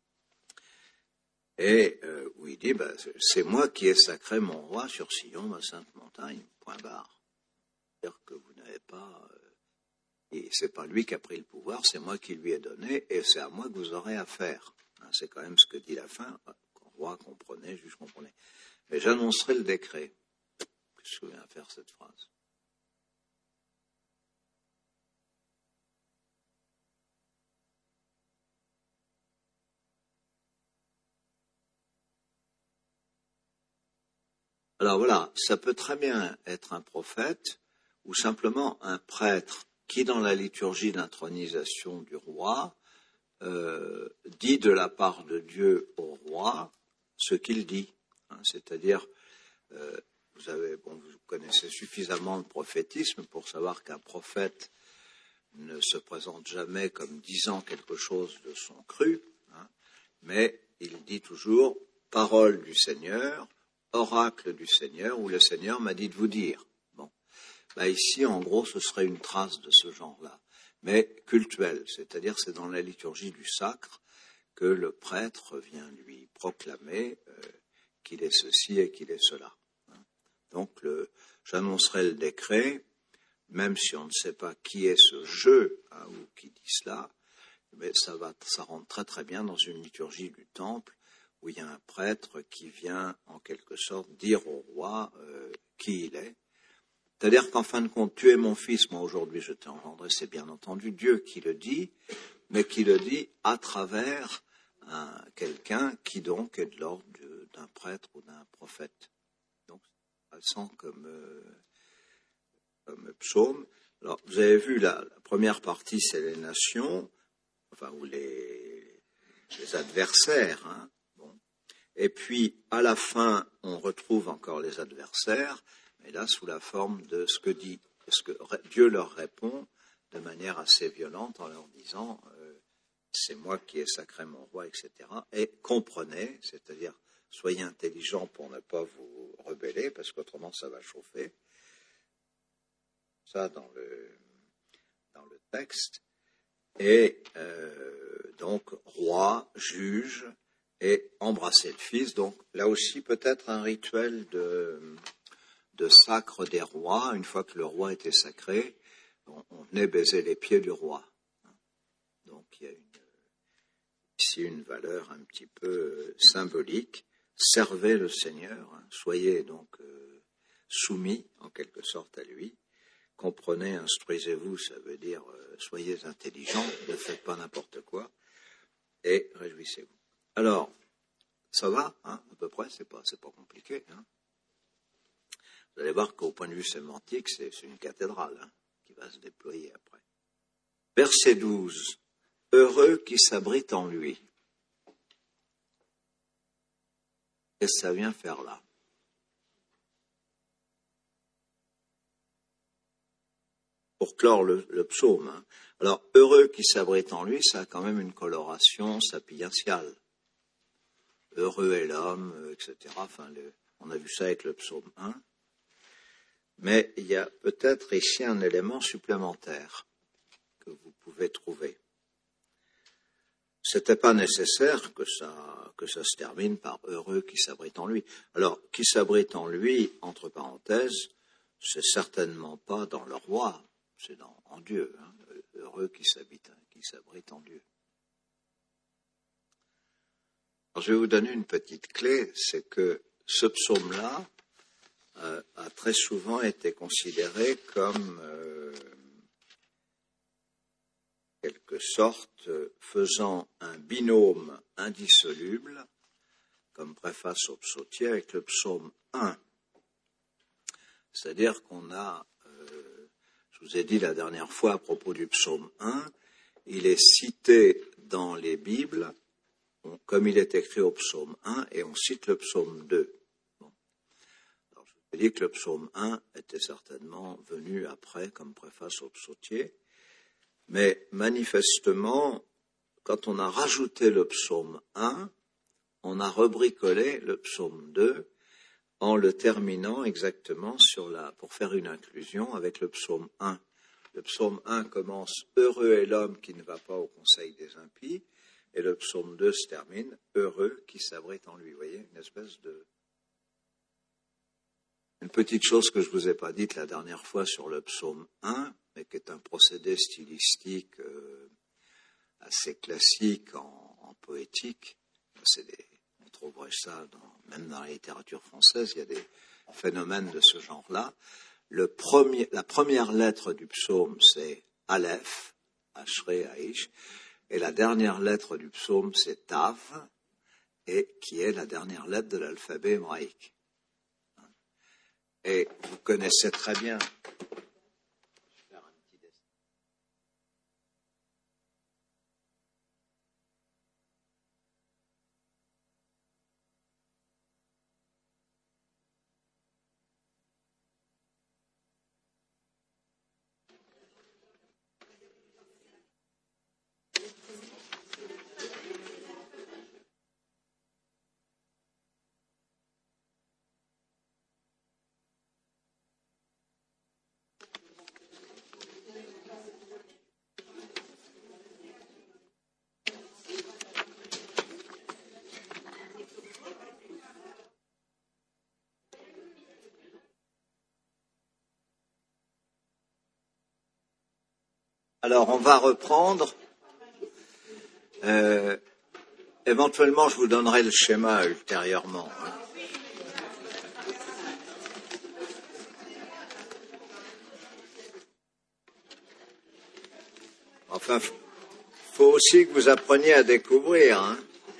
Et euh, où il dit, bah, c'est moi qui ai sacré mon roi sur Sion, ma sainte montagne, point barre. C'est-à-dire que vous n'avez pas, euh, et c'est pas lui qui a pris le pouvoir, c'est moi qui lui ai donné, et c'est à moi que vous aurez affaire. Hein, c'est quand même ce que dit la fin, roi comprenez, juge comprenez. Mais j'annoncerai le décret. Qu'est-ce que vient à faire cette phrase ? Alors voilà, ça peut très bien être un prophète ou simplement un prêtre qui, dans la liturgie d'intronisation du roi, euh, dit de la part de Dieu au roi ce qu'il dit. Hein, c'est-à-dire, euh, vous avez, bon, vous connaissez suffisamment le prophétisme pour savoir qu'un prophète ne se présente jamais comme disant quelque chose de son cru, hein, mais il dit toujours parole du Seigneur, oracle du Seigneur, ou le Seigneur m'a dit de vous dire. Bon, bah ici, en gros, ce serait une trace de ce genre-là, mais cultuelle, c'est-à-dire c'est dans la liturgie du sacre que le prêtre vient lui proclamer euh, qu'il est ceci et qu'il est cela. Donc, le, j'annoncerai le décret, même si on ne sait pas qui est ce je hein, ou qui dit cela, mais ça va, ça rentre très très bien dans une liturgie du temple où il y a un prêtre qui vient en quelque sorte dire au roi euh, qui il est. C'est-à-dire qu'en fin de compte, tu es mon fils, moi aujourd'hui je t'ai engendré, c'est bien entendu Dieu qui le dit, mais qui le dit à travers un, quelqu'un qui donc est de l'ordre de, d'un prêtre ou d'un prophète. Donc, ça sent comme, euh, comme psaume. Alors, vous avez vu, la, la première partie, c'est les nations, enfin, ou les, les adversaires, hein. Bon. Et puis, à la fin, on retrouve encore les adversaires, mais là, sous la forme de ce que dit, ce que Dieu leur répond de manière assez violente en leur disant euh, c'est moi qui ai sacré mon roi, et cetera. Et comprenez, c'est-à-dire soyez intelligents pour ne pas vous rebeller, parce qu'autrement ça va chauffer. Ça dans le dans le texte. Et euh, donc roi, juge, et embrasser le Fils. Donc là aussi peut-être un rituel de, de sacre des rois. Une fois que le roi était sacré, on, on venait baiser les pieds du roi. Donc il y a une, ici une valeur un petit peu symbolique. Servez le Seigneur, hein, soyez donc euh, soumis en quelque sorte à lui. Comprenez, instruisez-vous, ça veut dire euh, soyez intelligents, ne faites pas n'importe quoi et réjouissez-vous. Alors, ça va, hein, à peu près, c'est pas, c'est pas compliqué. Hein. Vous allez voir qu'au point de vue sémantique, c'est, c'est une cathédrale hein, qui va se déployer après. Verset douze. Heureux qui s'abrite en lui. Qu'est-ce que ça vient faire là? Pour clore le, le psaume. Hein. Alors, heureux qui s'abrite en lui, ça a quand même une coloration sapientiale. Heureux est l'homme, et cetera. Enfin, le, on a vu ça avec le psaume un. Mais il y a peut-être ici un élément supplémentaire que vous pouvez trouver. C'était pas nécessaire que ça, que ça se termine par heureux qui s'abrite en lui. Alors, qui s'abrite en lui, entre parenthèses, c'est certainement pas dans le roi, c'est dans, en Dieu. Hein, heureux qui s'habite, qui s'abrite en Dieu. Alors, je vais vous donner une petite clé, c'est que ce psaume-là euh, a très souvent été considéré comme euh, quelque sorte faisant un binôme indissoluble, comme préface au psautier, avec le psaume un. C'est-à-dire qu'on a, euh, je vous ai dit la dernière fois à propos du psaume un, il est cité dans les Bibles, on, comme il est écrit au psaume un, et on cite le psaume deux. Bon. Alors, je vous ai dit que le psaume un était certainement venu après comme préface au psautier. Mais manifestement, quand on a rajouté le psaume un, on a rebricolé le psaume deux en le terminant exactement sur la, pour faire une inclusion avec le psaume un. Le psaume un commence « Heureux est l'homme qui ne va pas au conseil des impies » et le psaume deux se termine « Heureux qui s'abrite en lui ». Vous voyez, une espèce de... Une petite chose que je ne vous ai pas dite la dernière fois sur le psaume un, mais qui est un procédé stylistique euh, assez classique en, en poétique. C'est des, on trouverait ça dans, même dans la littérature française, il y a des phénomènes de ce genre-là. Le premier, la première lettre du psaume, c'est Aleph, Ashrei Aish, et la dernière lettre du psaume, c'est Tav, et qui est la dernière lettre de l'alphabet hébraïque. Et vous connaissez très bien. Alors, on va reprendre. Euh, éventuellement, je vous donnerai le schéma ultérieurement. Hein. Enfin, il faut aussi que vous appreniez à découvrir. Hein.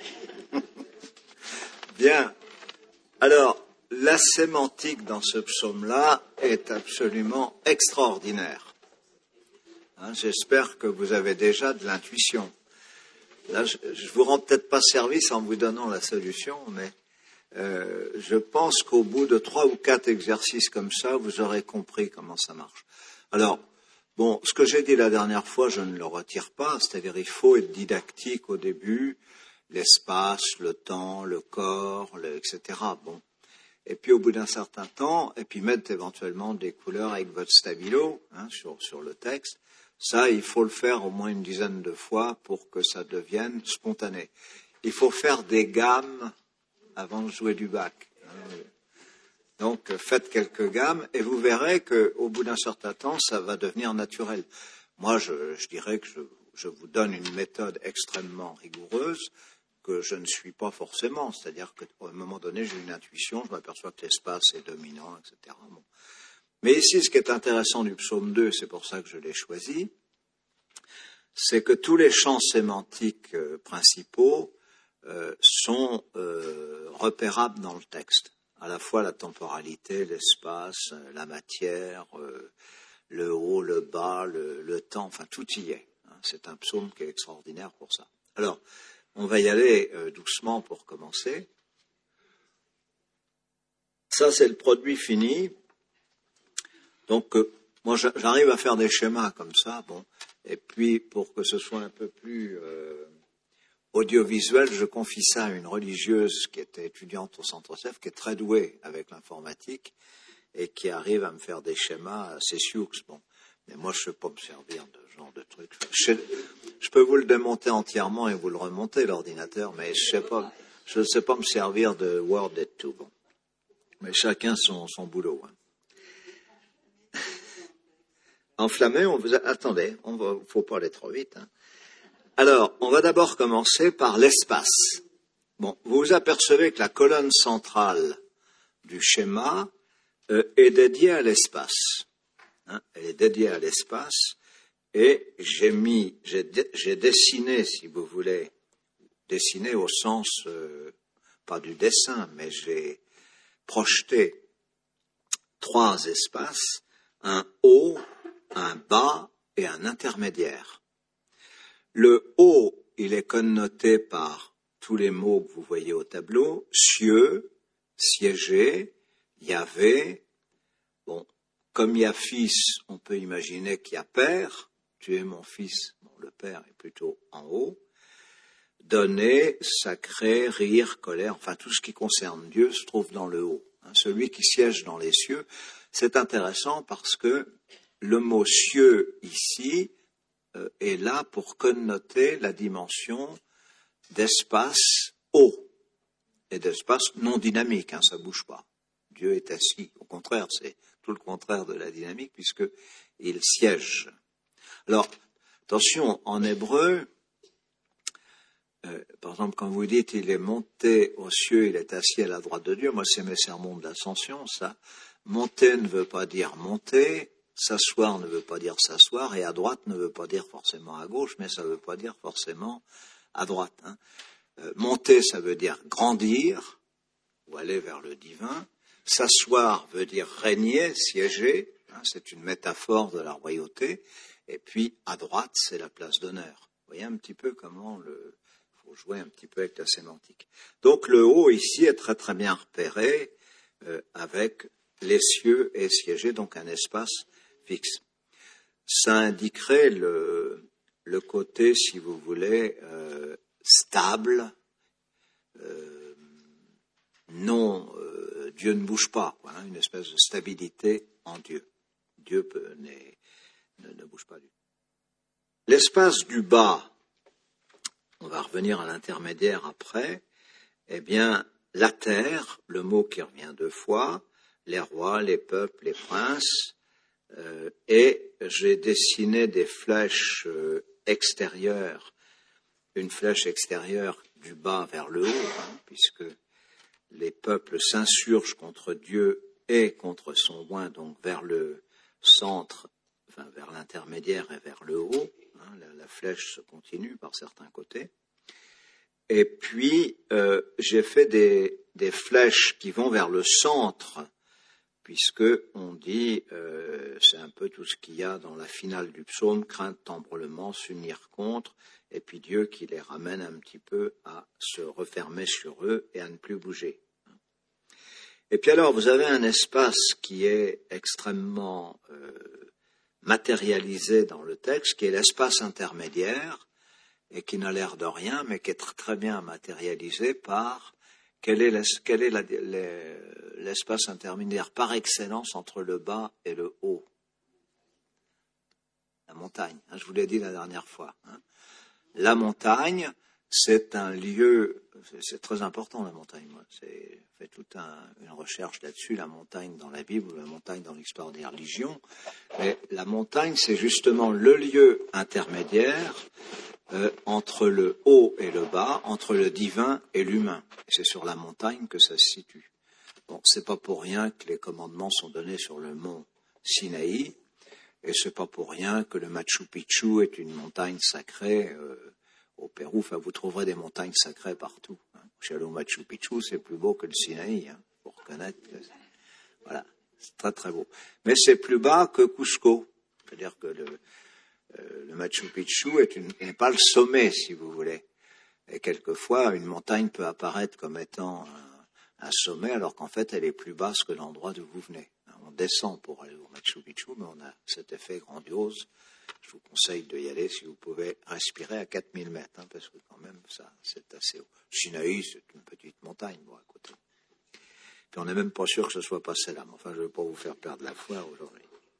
Bien. Alors, la sémantique dans ce psaume-là est absolument extraordinaire. Hein, j'espère que vous avez déjà de l'intuition. Là, je ne vous rends peut-être pas service en vous donnant la solution, mais euh, je pense qu'au bout de trois ou quatre exercices comme ça, vous aurez compris comment ça marche. Alors, bon, ce que j'ai dit la dernière fois, je ne le retire pas, c'est-à-dire il faut être didactique au début, l'espace, le temps, le corps, le, et cetera. Bon. Et puis au bout d'un certain temps, et puis mettre éventuellement des couleurs avec votre stabilo hein, sur, sur le texte. Ça, il faut le faire au moins une dizaine de fois pour que ça devienne spontané. il faut faire des gammes avant de jouer du Bach. Donc, faites quelques gammes et vous verrez qu'au bout d'un certain temps, ça va devenir naturel. Moi, je, je dirais que je, je vous donne une méthode extrêmement rigoureuse que je ne suis pas forcément. C'est-à-dire qu'à un moment donné, j'ai une intuition, je m'aperçois que l'espace est dominant, et cetera. Bon. Mais ici, ce qui est intéressant du psaume deux, c'est pour ça que je l'ai choisi, c'est que tous les champs sémantiques euh, principaux euh, sont euh, repérables dans le texte. À la fois la temporalité, l'espace, la matière, euh, le haut, le bas, le, le temps, enfin tout y est. Hein. C'est un psaume qui est extraordinaire pour ça. Alors, on va y aller euh, doucement pour commencer. Ça, c'est le produit fini. Donc, euh, moi, j'arrive à faire des schémas comme ça, bon. Et puis, pour que ce soit un peu plus euh, audiovisuel, je confie ça à une religieuse qui était étudiante au Centre C E F, qui est très douée avec l'informatique et qui arrive à me faire des schémas assez sioux. Bon, mais moi, je ne sais pas me servir de ce genre de truc. Je, je peux vous le démonter entièrement et vous le remonter, l'ordinateur, mais je sais pas, je ne sais pas me servir de Word et tout. Bon, mais chacun son, son boulot. Hein. Enflammé, on vous a... attendez, on va, faut pas aller trop vite. Hein. Alors, on va d'abord commencer par l'espace. Bon, vous vous apercevez que la colonne centrale du schéma euh, est dédiée à l'espace. Hein, elle est dédiée à l'espace et j'ai mis, j'ai, dé, j'ai dessiné, si vous voulez, dessiné au sens euh, pas du dessin, mais j'ai projeté trois espaces, un haut, un bas et un intermédiaire. Le haut, il est connoté par tous les mots que vous voyez au tableau, cieux, siéger, Yahvé. Bon, comme il y a fils, on peut imaginer qu'il y a père. Tu es mon fils. Bon, le père est plutôt en haut. Donner, sacré, rire, colère, enfin tout ce qui concerne Dieu se trouve dans le haut. Hein, celui qui siège dans les cieux, c'est intéressant parce que le mot cieux ici euh, est là pour connoter la dimension d'espace haut et d'espace non dynamique, hein, ça bouge pas. Dieu est assis. Au contraire, c'est tout le contraire de la dynamique puisque il siège. Alors, attention, en hébreu, euh, par exemple, quand vous dites il est monté aux cieux, il est assis à la droite de Dieu, moi c'est mes sermons de l'ascension, ça. Monter ne veut pas dire monter, s'asseoir ne veut pas dire s'asseoir, et à droite ne veut pas dire forcément à gauche, mais ça ne veut pas dire forcément à droite. Hein. Euh, monter, ça veut dire grandir, ou aller vers le divin. S'asseoir veut dire régner, siéger, hein, c'est une métaphore de la royauté. Et puis, à droite, c'est la place d'honneur. Vous voyez un petit peu comment le... Il faut jouer un petit peu avec la sémantique. Donc, le haut, ici, est très très bien repéré euh, avec les cieux et siéger, donc un espace fixe. Ça indiquerait le, le côté, si vous voulez, euh, stable, euh, non, euh, Dieu ne bouge pas, quoi, hein, une espèce de stabilité en Dieu. Dieu peut, n'est, ne, ne bouge pas du tout. L'espace du bas, on va revenir à l'intermédiaire après, eh bien, la terre, le mot qui revient deux fois, les rois, les peuples, les princes, euh, et j'ai dessiné des flèches euh, extérieures, une flèche extérieure du bas vers le haut, hein, puisque les peuples s'insurgent contre Dieu et contre son oint, donc vers le centre, enfin vers l'intermédiaire et vers le haut, hein, la, la flèche se continue par certains côtés. Et puis, euh, j'ai fait des, des flèches qui vont vers le centre, puisque on dit, euh, c'est un peu tout ce qu'il y a dans la finale du psaume, crainte, tremblement, s'unir contre, et puis Dieu qui les ramène un petit peu à se refermer sur eux et à ne plus bouger. Et puis alors, vous avez un espace qui est extrêmement euh, matérialisé dans le texte, qui est l'espace intermédiaire, et qui n'a l'air de rien, mais qui est très, très bien matérialisé par quel est, quel est la, l'espace intermédiaire par excellence entre le bas et le haut. La montagne, hein, je vous l'ai dit la dernière fois. Hein. La montagne, c'est un lieu, c'est très important la montagne. Moi, c'est fait toute un, une recherche là-dessus, la montagne dans la Bible ou la montagne dans l'histoire des religions. Mais la montagne, c'est justement le lieu intermédiaire euh, entre le haut et le bas, entre le divin et l'humain. Et c'est sur la montagne que ça se situe. Bon, c'est pas pour rien que les commandements sont donnés sur le mont Sinaï, et c'est pas pour rien que le Machu Picchu est une montagne sacrée. Euh, Au Pérou, enfin, vous trouverez des montagnes sacrées partout. Hein. Chez le Machu Picchu, c'est plus beau que le Sinaï, hein, pour reconnaître que voilà, c'est très très beau. Mais c'est plus bas que Cusco. C'est-à-dire que le, euh, le Machu Picchu est une, n'est pas le sommet, si vous voulez. Et quelquefois, une montagne peut apparaître comme étant un, un sommet, alors qu'en fait, elle est plus basse que l'endroit d'où vous venez. On descend pour aller au Machu Picchu, mais on a cet effet grandiose. Je vous conseille de y aller si vous pouvez respirer à quatre mille mètres, hein, parce que quand même, ça, c'est assez haut. Sinaï, c'est une petite montagne, bon, à côté. Puis on n'est même pas sûr que ce soit passé là, mais enfin, je ne vais pas vous faire perdre la foi aujourd'hui.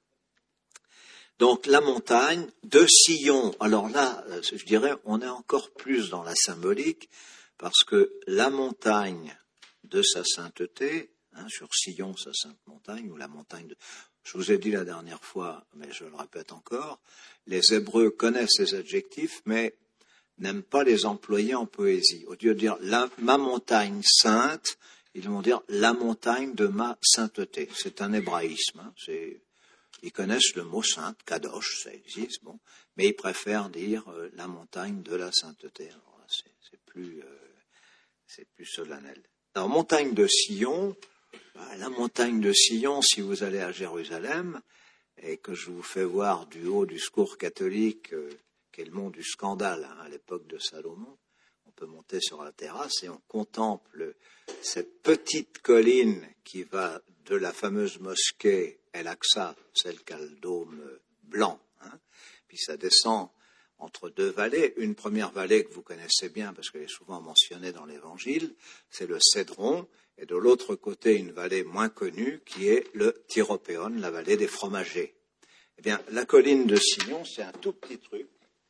Donc, la montagne de Sillon. Alors là, je dirais, on est encore plus dans la symbolique, parce que la montagne de sa sainteté, hein, sur Sillon, sa sainte montagne, ou la montagne de... Je vous ai dit la dernière fois, mais je le répète encore, les Hébreux connaissent ces adjectifs, mais n'aiment pas les employer en poésie. Au lieu de dire la, ma montagne sainte, ils vont dire la montagne de ma sainteté. C'est un hébraïsme. Hein, c'est, ils connaissent le mot sainte, kadosh, ça existe, bon, mais ils préfèrent dire euh, la montagne de la sainteté. Alors là, c'est, c'est plus, euh, c'est plus solennel. Alors, montagne de Sillon. La montagne de Sillon, si vous allez à Jérusalem, et que je vous fais voir du haut du secours catholique, euh, qui est le mont du scandale, hein, à l'époque de Salomon, on peut monter sur la terrasse et on contemple cette petite colline qui va de la fameuse mosquée El-Aqsa, celle qui a le dôme blanc, hein, puis ça descend entre deux vallées. Une première vallée que vous connaissez bien, parce qu'elle est souvent mentionnée dans l'Évangile, c'est le Cédron, et de l'autre côté, une vallée moins connue, qui est le Tyropéon, la vallée des fromagers. Eh bien, la colline de Sillon, c'est un tout petit truc.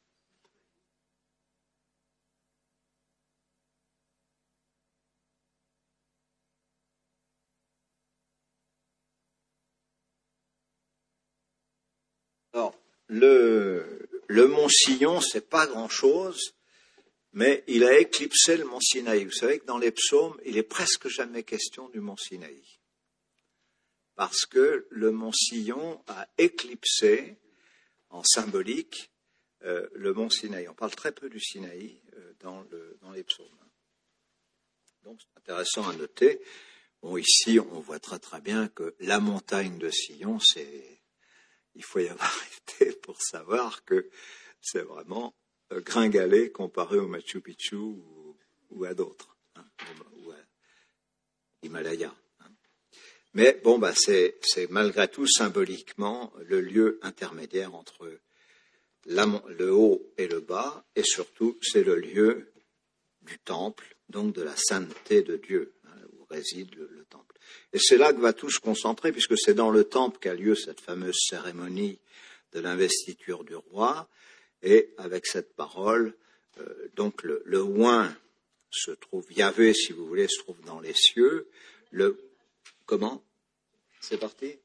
Alors, le, le mont Sillon, c'est pas grand-chose, mais il a éclipsé le mont Sinaï. Vous savez que dans les psaumes, il est presque jamais question du mont Sinaï. Parce que le mont Sillon a éclipsé, en symbolique, euh, le mont Sinaï. On parle très peu du Sinaï euh, dans, le, dans les psaumes. Donc c'est intéressant à noter. Bon, ici, on voit très très bien que la montagne de Sillon, c'est, il faut y avoir été pour savoir que c'est vraiment gringalet comparé au Machu Picchu ou, ou à d'autres, hein, ou à l'Himalaya. Hein. Mais bon, bah, c'est, c'est malgré tout symboliquement le lieu intermédiaire entre la, le haut et le bas, et surtout c'est le lieu du temple, donc de la sainteté de Dieu, hein, où réside le, le temple. Et c'est là que va tout se concentrer, puisque c'est dans le temple qu'a lieu cette fameuse cérémonie de l'investiture du roi. Et avec cette parole, euh, donc le, le oint se trouve, Yahvé, si vous voulez, se trouve dans les cieux. Le comment? C'est parti.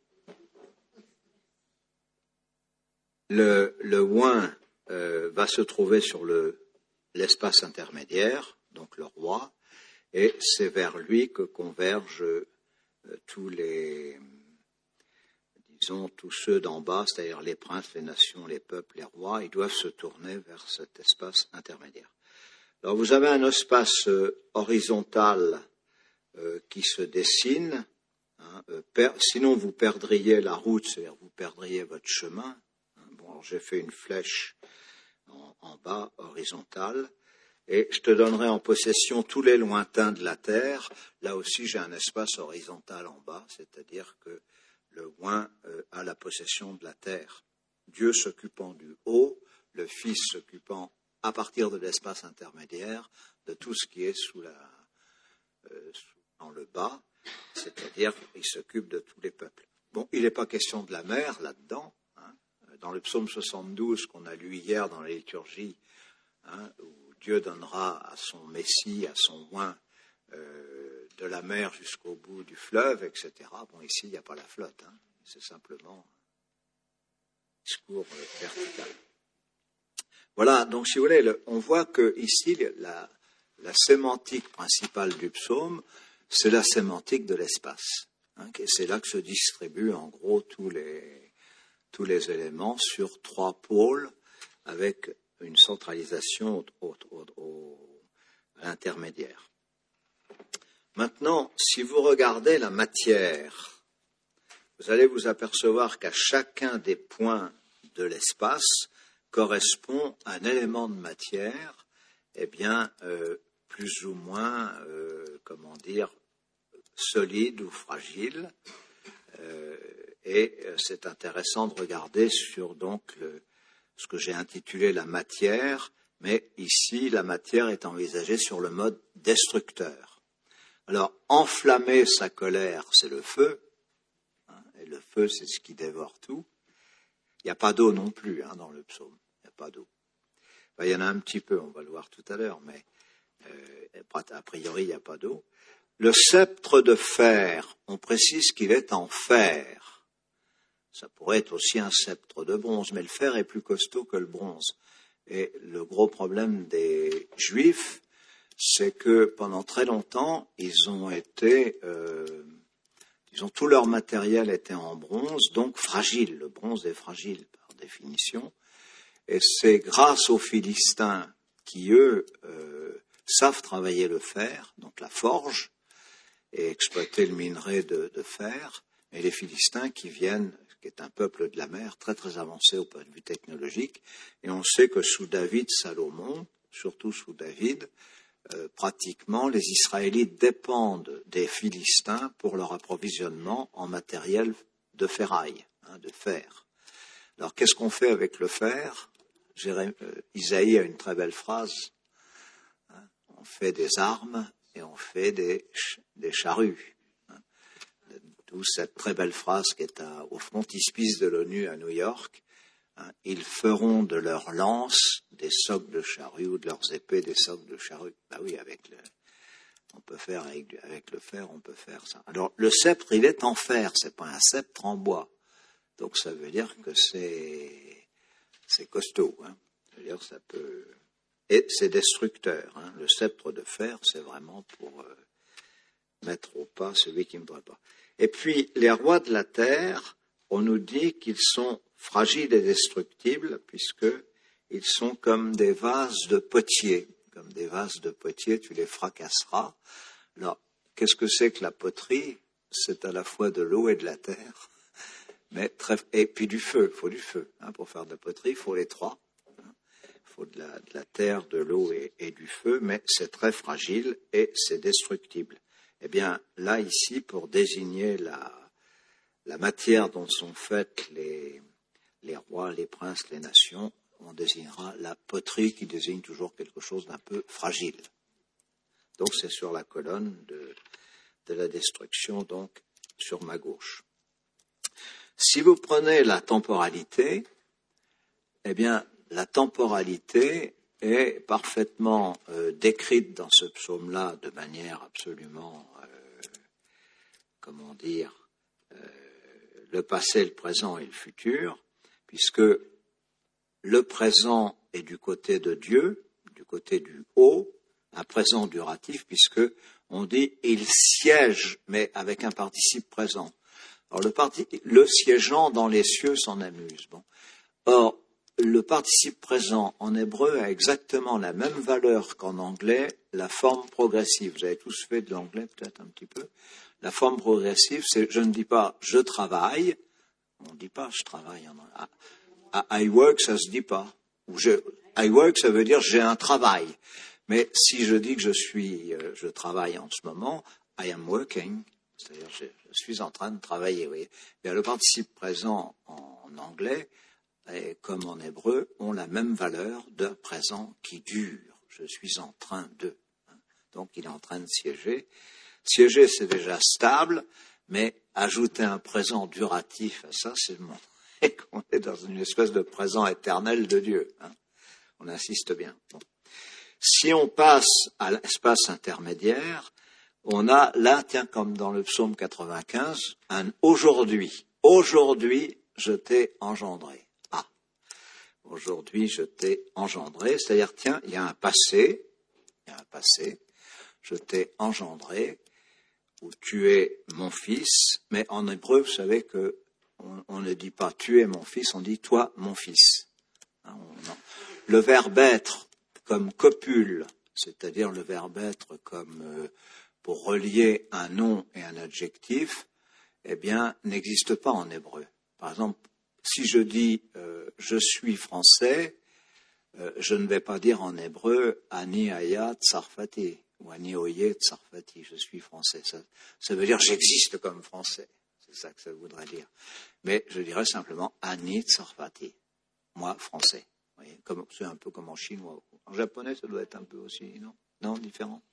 Le, le oint euh, va se trouver sur le, l'espace intermédiaire, donc le roi, et c'est vers lui que convergent euh, tous les disons, tous ceux d'en bas, c'est-à-dire les princes, les nations, les peuples, les rois, ils doivent se tourner vers cet espace intermédiaire. Alors, vous avez un espace euh, horizontal euh, qui se dessine, hein, euh, per, sinon vous perdriez la route, c'est-à-dire vous perdriez votre chemin. Hein, bon, alors j'ai fait une flèche en, en bas, horizontale, et je te donnerai en possession tous les lointains de la terre. Là aussi, j'ai un espace horizontal en bas, c'est-à-dire que le oint euh, a la possession de la terre. Dieu s'occupant du haut, le Fils s'occupant à partir de l'espace intermédiaire de tout ce qui est sous la, euh, dans le bas, c'est-à-dire qu'il s'occupe de tous les peuples. Bon, il n'est pas question de la mer là-dedans. Hein. Dans le psaume soixante-douze qu'on a lu hier dans la liturgie, hein, où Dieu donnera à son Messie, à son oint, euh, de la mer jusqu'au bout du fleuve, et cetera. Bon, ici, il n'y a pas la flotte, hein. C'est simplement un discours euh, vertical. Voilà, donc si vous voulez, le, on voit que ici, la, la sémantique principale du psaume, c'est la sémantique de l'espace. Hein, et c'est là que se distribuent en gros tous les, tous les éléments sur trois pôles, avec une centralisation au, au, au, à l'intermédiaire. Maintenant, si vous regardez la matière, vous allez vous apercevoir qu'à chacun des points de l'espace correspond un élément de matière, eh bien, euh, plus ou moins, euh, comment dire, solide ou fragile. Euh, et c'est intéressant de regarder sur donc le, ce que j'ai intitulé la matière, mais ici, la matière est envisagée sur le mode destructeur. Alors, enflammer sa colère, c'est le feu, hein, et le feu, c'est ce qui dévore tout. Il n'y a pas d'eau non plus hein, dans le psaume. Il n'y a pas d'eau. Ben, il y en a un petit peu, on va le voir tout à l'heure, mais euh, a priori, il n'y a pas d'eau. Le sceptre de fer, on précise qu'il est en fer. Ça pourrait être aussi un sceptre de bronze, mais le fer est plus costaud que le bronze. Et le gros problème des Juifs, c'est que pendant très longtemps, ils ont été... Euh, Ils ont, tout leur matériel était en bronze, donc fragile. Le bronze est fragile par définition. Et c'est grâce aux Philistins qui, eux, euh, savent travailler le fer, donc la forge, et exploiter le minerai de, de fer. Et les Philistins qui viennent, qui est un peuple de la mer, très très avancé au point de vue technologique. Et on sait que sous David, Salomon, surtout sous David, Euh, pratiquement, les Israélites dépendent des Philistins pour leur approvisionnement en matériel de ferraille, hein, de fer. Alors, qu'est-ce qu'on fait avec le fer? Jérémie, euh, Isaïe a une très belle phrase. Hein, on fait des armes et on fait des, des charrues. Hein. D'où cette très belle phrase qui est à, au frontispice de l'ONU à New York. Hein, ils feront de leurs lances des socs de charrue ou de leurs épées des socs de charrue. Ben oui, avec le, on peut faire avec, avec le fer, on peut faire ça. Alors le sceptre, il est en fer, c'est pas un sceptre en bois. Donc ça veut dire que c'est c'est costaud. Hein. Ça veut dire ça peut et c'est destructeur. Hein. Le sceptre de fer, c'est vraiment pour euh, mettre au pas celui qui ne voudrait pas. Et puis les rois de la terre, on nous dit qu'ils sont fragiles et destructibles, puisqu'ils sont comme des vases de potier. Comme des vases de potier, tu les fracasseras. Alors, qu'est-ce que c'est que la poterie? C'est à la fois de l'eau et de la terre. Mais très, et puis du feu, il faut du feu. Hein, pour faire de la poterie, il faut les trois. Hein. Il faut de la, de la terre, de l'eau et, et du feu, mais c'est très fragile et c'est destructible. Eh bien, là, ici, pour désigner la, la matière dont sont faites les... les rois, les princes, les nations, on désignera la poterie qui désigne toujours quelque chose d'un peu fragile. Donc c'est sur la colonne de, de la destruction, donc sur ma gauche. Si vous prenez la temporalité, eh bien la temporalité est parfaitement euh, décrite dans ce psaume-là de manière absolument, euh, comment dire, euh, le passé, le présent et le futur, puisque le présent est du côté de Dieu, du côté du haut, un présent duratif, puisque on dit « il siège », mais avec un participe présent. Alors le, parti, le siégeant dans les cieux s'en amuse. Bon. Or, le participe présent en hébreu a exactement la même valeur qu'en anglais, la forme progressive. Vous avez tous fait de l'anglais peut-être un petit peu. La forme progressive, c'est je ne dis pas « je travaille », on ne dit pas « je travaille ». I work, ça ne se dit pas. Ou je, I work, ça veut dire j'ai un travail. Mais si je dis que je suis, euh, je travaille en ce moment, I am working, c'est-à-dire je, je suis en train de travailler. Oui. Bien, le participe présent en, en anglais, et comme en hébreu, ont la même valeur d'un présent qui dure. Je suis en train de. Donc, il est en train de siéger. Siéger, c'est déjà stable, mais ajouter un présent duratif à ça, c'est le monde. Et qu'on est dans une espèce de présent éternel de Dieu. Hein. On insiste bien. Bon. Si on passe à l'espace intermédiaire, on a là, tiens, comme dans le psaume quatre-vingt-quinze, un aujourd'hui. Aujourd'hui, je t'ai engendré. Ah, aujourd'hui, je t'ai engendré, c'est-à-dire, tiens, il y a un passé, il y a un passé, je t'ai engendré, ou tu es mon fils, mais en hébreu, vous savez que on, on ne dit pas tu es mon fils, on dit toi mon fils. Hein, on, le verbe être comme copule, c'est-à-dire le verbe être comme euh, pour relier un nom et un adjectif, eh bien, n'existe pas en hébreu. Par exemple, si je dis euh, je suis français, euh, je ne vais pas dire en hébreu Ani Aya Tsarfati ou Ani Oye Tsarfati, je suis français. Ça, ça veut dire j'existe comme français. C'est ça que ça voudrait dire. Mais je dirais simplement Ani Tsarfati, moi français. Vous voyez, comme, c'est un peu comme en chinois. En japonais, ça doit être un peu aussi, non? Non, différent.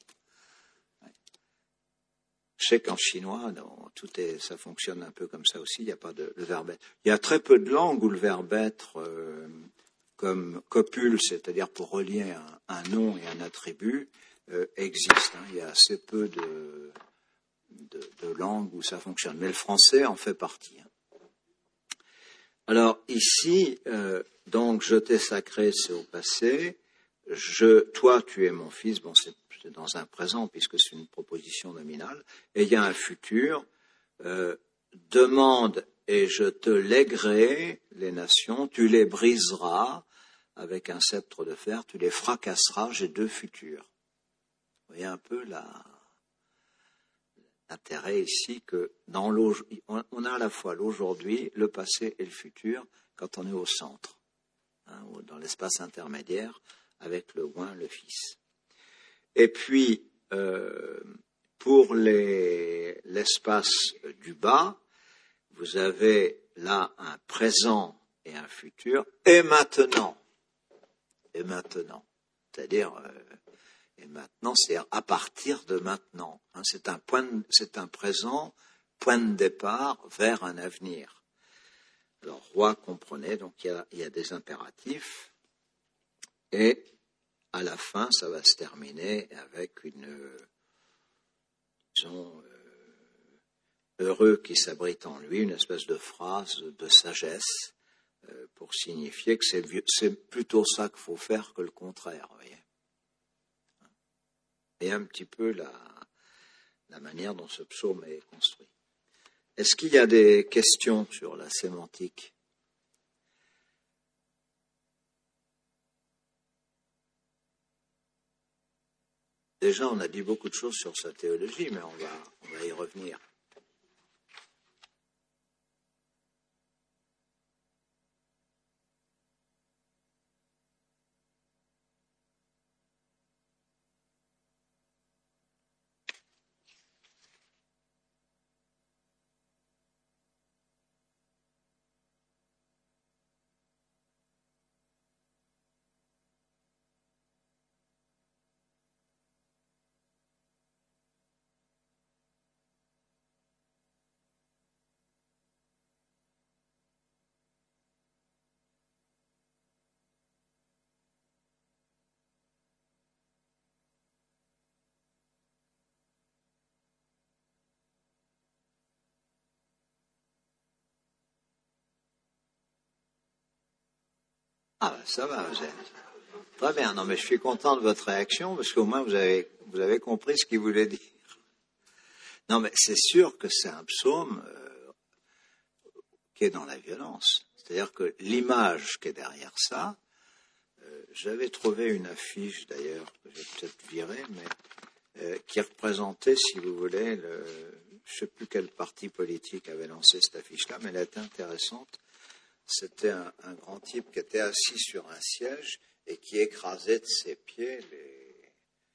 Je sais qu'en chinois, non, tout est, ça fonctionne un peu comme ça aussi. Il n'y a pas de le verbe être. Il y a très peu de langues où le verbe être, euh, comme copule, c'est-à-dire pour relier un, un nom et un attribut, euh, existe. Hein. Il y a assez peu de, de, de langues où ça fonctionne. Mais le français en fait partie. Hein. Alors ici, euh, donc je t'ai sacré, c'est au passé. Je, toi, tu es mon fils. Bon, c'est c'est dans un présent puisque c'est une proposition nominale, et il y a un futur, euh, demande et je te lèguerai les nations, tu les briseras avec un sceptre de fer, tu les fracasseras, j'ai deux futurs. Vous voyez un peu la, l'intérêt ici que dans l'aujourd'hui, on a à la fois l'aujourd'hui, le passé et le futur quand on est au centre, hein, ou dans l'espace intermédiaire avec le oint, le fils. Et puis, euh, pour les, l'espace du bas, vous avez là un présent et un futur, et maintenant. Et maintenant. C'est-à-dire, euh, et maintenant, c'est à partir de maintenant. Hein, c'est un point, de, c'est un présent, point de départ vers un avenir. Alors, roi, comprenez, donc il y a, il y a des impératifs, et à la fin, ça va se terminer avec une, disons, euh, heureux qui s'abrite en lui, une espèce de phrase de sagesse euh, pour signifier que c'est, c'est plutôt ça qu'il faut faire que le contraire, vous voyez. Et un petit peu la, la manière dont ce psaume est construit. Est-ce qu'il y a des questions sur la sémantique ? Déjà, on a dit beaucoup de choses sur sa théologie, mais on va, on va y revenir. Ah, ben ça va, vous êtes. Très bien, non mais je suis content de votre réaction parce qu'au moins vous avez, vous avez compris ce qu'il voulait dire. Non mais c'est sûr que c'est un psaume euh, qui est dans la violence. C'est-à-dire que l'image qui est derrière ça, euh, j'avais trouvé une affiche d'ailleurs, que j'ai peut-être virée, mais euh, qui représentait, si vous voulez, le, je ne sais plus quel parti politique avait lancé cette affiche-là, mais elle était intéressante. C'était un, un grand type qui était assis sur un siège et qui écrasait de ses pieds les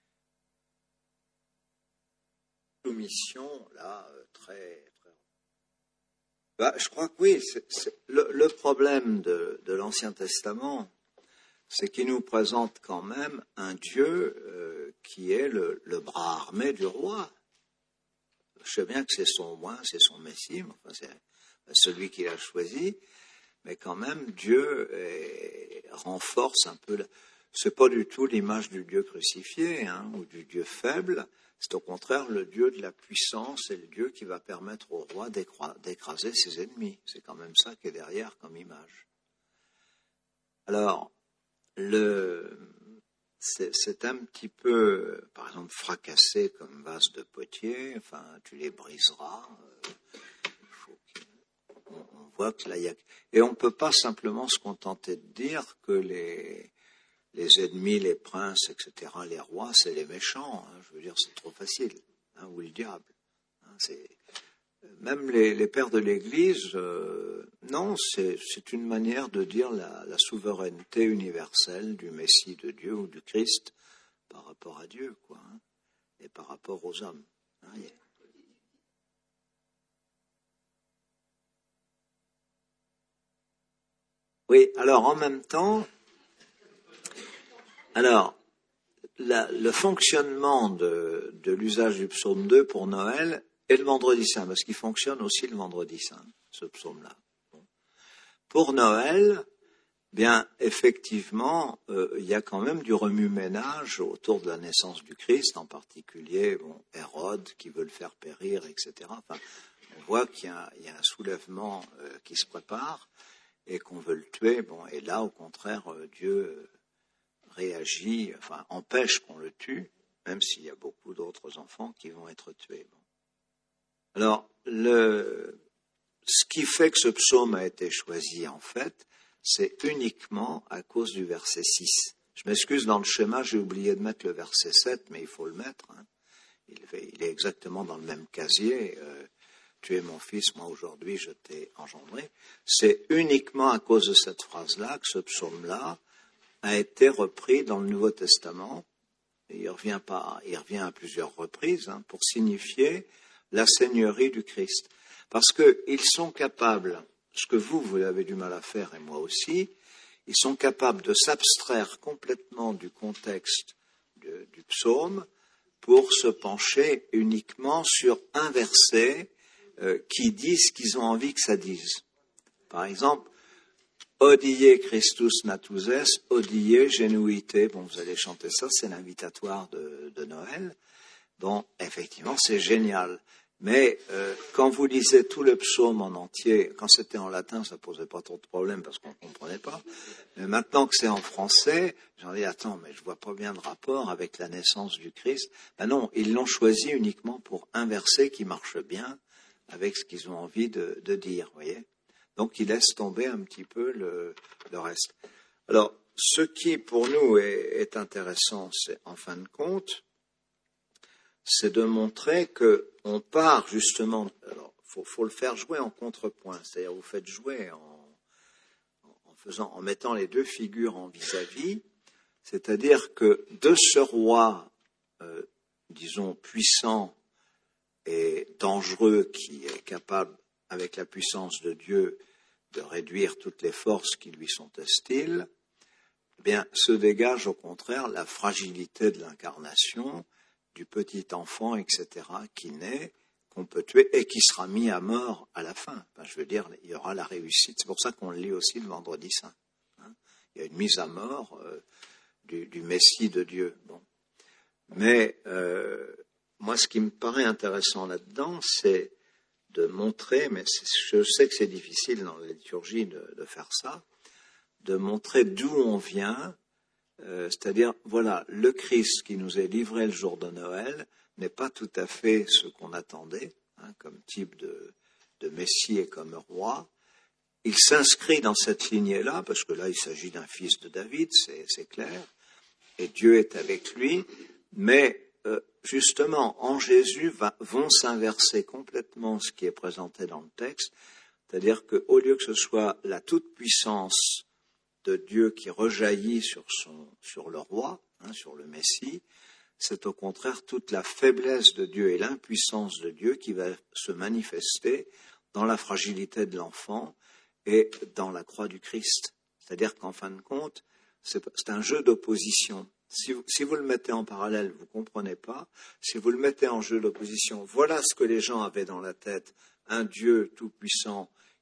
soumissions, là, très... très... Bah, je crois que oui, c'est, c'est le, le problème de, de l'Ancien Testament, c'est qu'il nous présente quand même un Dieu euh, qui est le, le bras armé du roi. Je sais bien que c'est son oint, c'est son Messie, enfin, c'est celui qu'il a choisi, mais quand même, Dieu est, renforce un peu... La... c'est pas du tout l'image du Dieu crucifié, hein, ou du Dieu faible. C'est au contraire le Dieu de la puissance et le Dieu qui va permettre au roi d'écraser ses ennemis. C'est quand même ça qui est derrière comme image. Alors, le, c'est, c'est un petit peu, par exemple, fracassé comme vase de potier. Enfin, tu les briseras. Euh, faut on, on voit que là, il y a... Et on ne peut pas simplement se contenter de dire que les... les ennemis, les princes, et cetera, les rois, c'est les méchants. Hein, je veux dire, c'est trop facile. Hein, ou le diable. Hein, c'est... Même les, les pères de l'Église, euh, non, c'est, c'est une manière de dire la, la souveraineté universelle du Messie de Dieu ou du Christ par rapport à Dieu, quoi, hein, et par rapport aux hommes. Hein, yeah. Oui, alors en même temps, alors, la, le fonctionnement de, de l'usage du psaume deux pour Noël et le vendredi saint, parce qu'il fonctionne aussi le vendredi saint, ce psaume-là. Bon. Pour Noël, bien, effectivement, euh, il y a quand même du remue-ménage autour de la naissance du Christ, en particulier, bon, Hérode qui veut le faire périr, et cetera. Enfin, on voit qu'il y a, il y a un soulèvement euh, qui se prépare et qu'on veut le tuer. Bon, et là, au contraire, euh, Dieu euh, réagit, enfin, empêche qu'on le tue, même s'il y a beaucoup d'autres enfants qui vont être tués. Bon. Alors, le, ce qui fait que ce psaume a été choisi, en fait, c'est uniquement à cause du verset six. Je m'excuse, dans le schéma, j'ai oublié de mettre le verset sept, mais il faut le mettre. Hein. Il, il est exactement dans le même casier. Euh, tu es mon fils, moi aujourd'hui je t'ai engendré. C'est uniquement à cause de cette phrase-là que ce psaume-là a été repris dans le Nouveau Testament. Il revient, pas, il revient à plusieurs reprises hein, pour signifier la seigneurie du Christ. Parce qu'ils sont capables, ce que vous, vous avez du mal à faire, et moi aussi, ils sont capables de s'abstraire complètement du contexte de, du psaume pour se pencher uniquement sur un verset euh, qui dit ce qu'ils ont envie que ça dise. Par exemple, Odie Christus natuzes, odie genuité. Bon, vous allez chanter ça, c'est l'invitatoire de, de Noël. Bon, effectivement, c'est génial. Mais euh, quand vous lisez tout le psaume en entier, quand c'était en latin, ça posait pas trop de problèmes parce qu'on ne comprenait pas. Mais maintenant que c'est en français, j'en dis, attends, mais je vois pas bien de rapport avec la naissance du Christ. Ben non, ils l'ont choisi uniquement pour un verset qui marche bien avec ce qu'ils ont envie de, de dire, vous voyez. Donc, ils laissent tomber un petit peu le, le reste. Alors, ce qui, pour nous, est, est intéressant, c'est, en fin de compte, c'est de montrer qu'on part, justement, alors, faut, faut le faire jouer en contrepoint, c'est-à-dire, vous faites jouer en, en faisant, en mettant les deux figures en vis-à-vis, c'est-à-dire que de ce roi, euh, disons, puissant et dangereux, qui est capable, avec la puissance de Dieu, de réduire toutes les forces qui lui sont hostiles, eh bien, se dégage au contraire la fragilité de l'incarnation, du petit enfant, et cetera, qui naît, qu'on peut tuer et qui sera mis à mort à la fin. Enfin, je veux dire, il y aura la réussite. C'est pour ça qu'on le lit aussi le vendredi saint. Hein. Il y a une mise à mort euh, du, du Messie de Dieu. Bon. Mais euh, moi, ce qui me paraît intéressant là-dedans, c'est de montrer, mais je sais que c'est difficile dans la liturgie de, de faire ça, de montrer d'où on vient, euh, c'est-à-dire, voilà, le Christ qui nous est livré le jour de Noël n'est pas tout à fait ce qu'on attendait, hein, comme type de, de Messie et comme roi. Il s'inscrit dans cette lignée-là, parce que là, il s'agit d'un fils de David, c'est, c'est clair, et Dieu est avec lui, mais Euh, justement, en Jésus va, vont s'inverser complètement ce qui est présenté dans le texte, c'est-à-dire qu'au lieu que ce soit la toute-puissance de Dieu qui rejaillit sur, son, sur le roi, hein, sur le Messie, c'est au contraire toute la faiblesse de Dieu et l'impuissance de Dieu qui va se manifester dans la fragilité de l'enfant et dans la croix du Christ. C'est-à-dire qu'en fin de compte, c'est, c'est un jeu d'opposition. Si vous, si vous le mettez en parallèle, vous ne comprenez pas. Si vous le mettez en jeu d'opposition, voilà ce que les gens avaient dans la tête. Un Dieu tout-puissant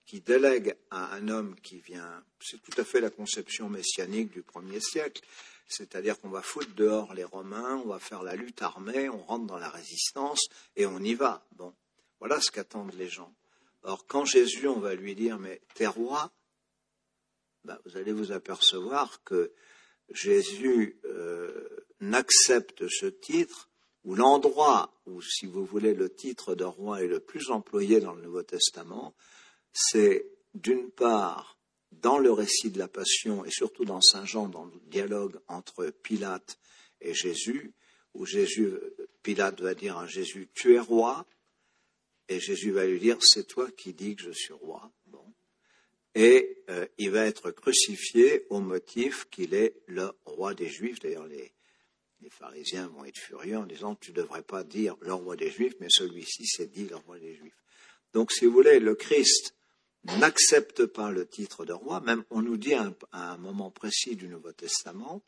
qui délègue à un homme qui vient, c'est tout à fait la conception messianique du premier siècle, c'est-à-dire qu'on va foutre dehors les Romains, on va faire la lutte armée, on rentre dans la résistance et on y va. Bon, voilà ce qu'attendent les gens. Or, quand Jésus, on va lui dire, mais t'es roi, ben, vous allez vous apercevoir que Jésus euh, n'accepte ce titre, ou l'endroit où, si vous voulez, le titre de roi est le plus employé dans le Nouveau Testament, c'est d'une part dans le récit de la Passion et surtout dans Saint Jean, dans le dialogue entre Pilate et Jésus, où Jésus, Pilate va dire à Jésus, tu es roi, et Jésus va lui dire, c'est toi qui dis que je suis roi. Bon. Et euh, il va être crucifié au motif qu'il est le roi des Juifs. D'ailleurs, les, les pharisiens vont être furieux en disant, tu ne devrais pas dire le roi des Juifs, mais celui-ci s'est dit le roi des Juifs. Donc, si vous voulez, le Christ n'accepte pas le titre de roi, même on nous dit à un, à un moment précis du Nouveau Testament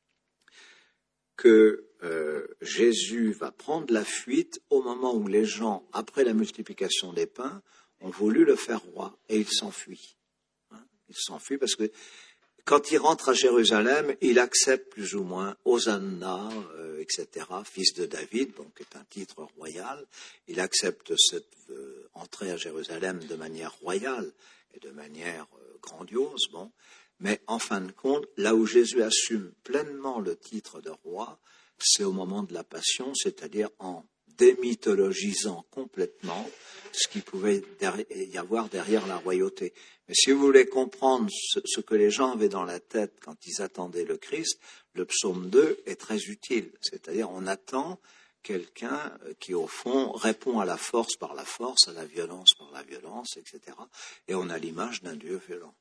que euh, Jésus va prendre la fuite au moment où les gens, après la multiplication des pains, ont voulu le faire roi, et il s'enfuit. Hein, il s'enfuit parce que quand il rentre à Jérusalem, il accepte plus ou moins Hosanna, euh, et cetera, fils de David, donc qui est un titre royal. Il accepte cette euh, entrée à Jérusalem de manière royale et de manière euh, grandiose. Bon. Mais en fin de compte, là où Jésus assume pleinement le titre de roi, c'est au moment de la Passion, c'est-à-dire en démythologisant complètement ce qu'il pouvait y avoir derrière la royauté. Mais si vous voulez comprendre ce, ce que les gens avaient dans la tête quand ils attendaient le Christ, le psaume deux est très utile. C'est-à-dire on attend quelqu'un qui, au fond, répond à la force par la force, à la violence par la violence, et cetera. Et on a l'image d'un Dieu violent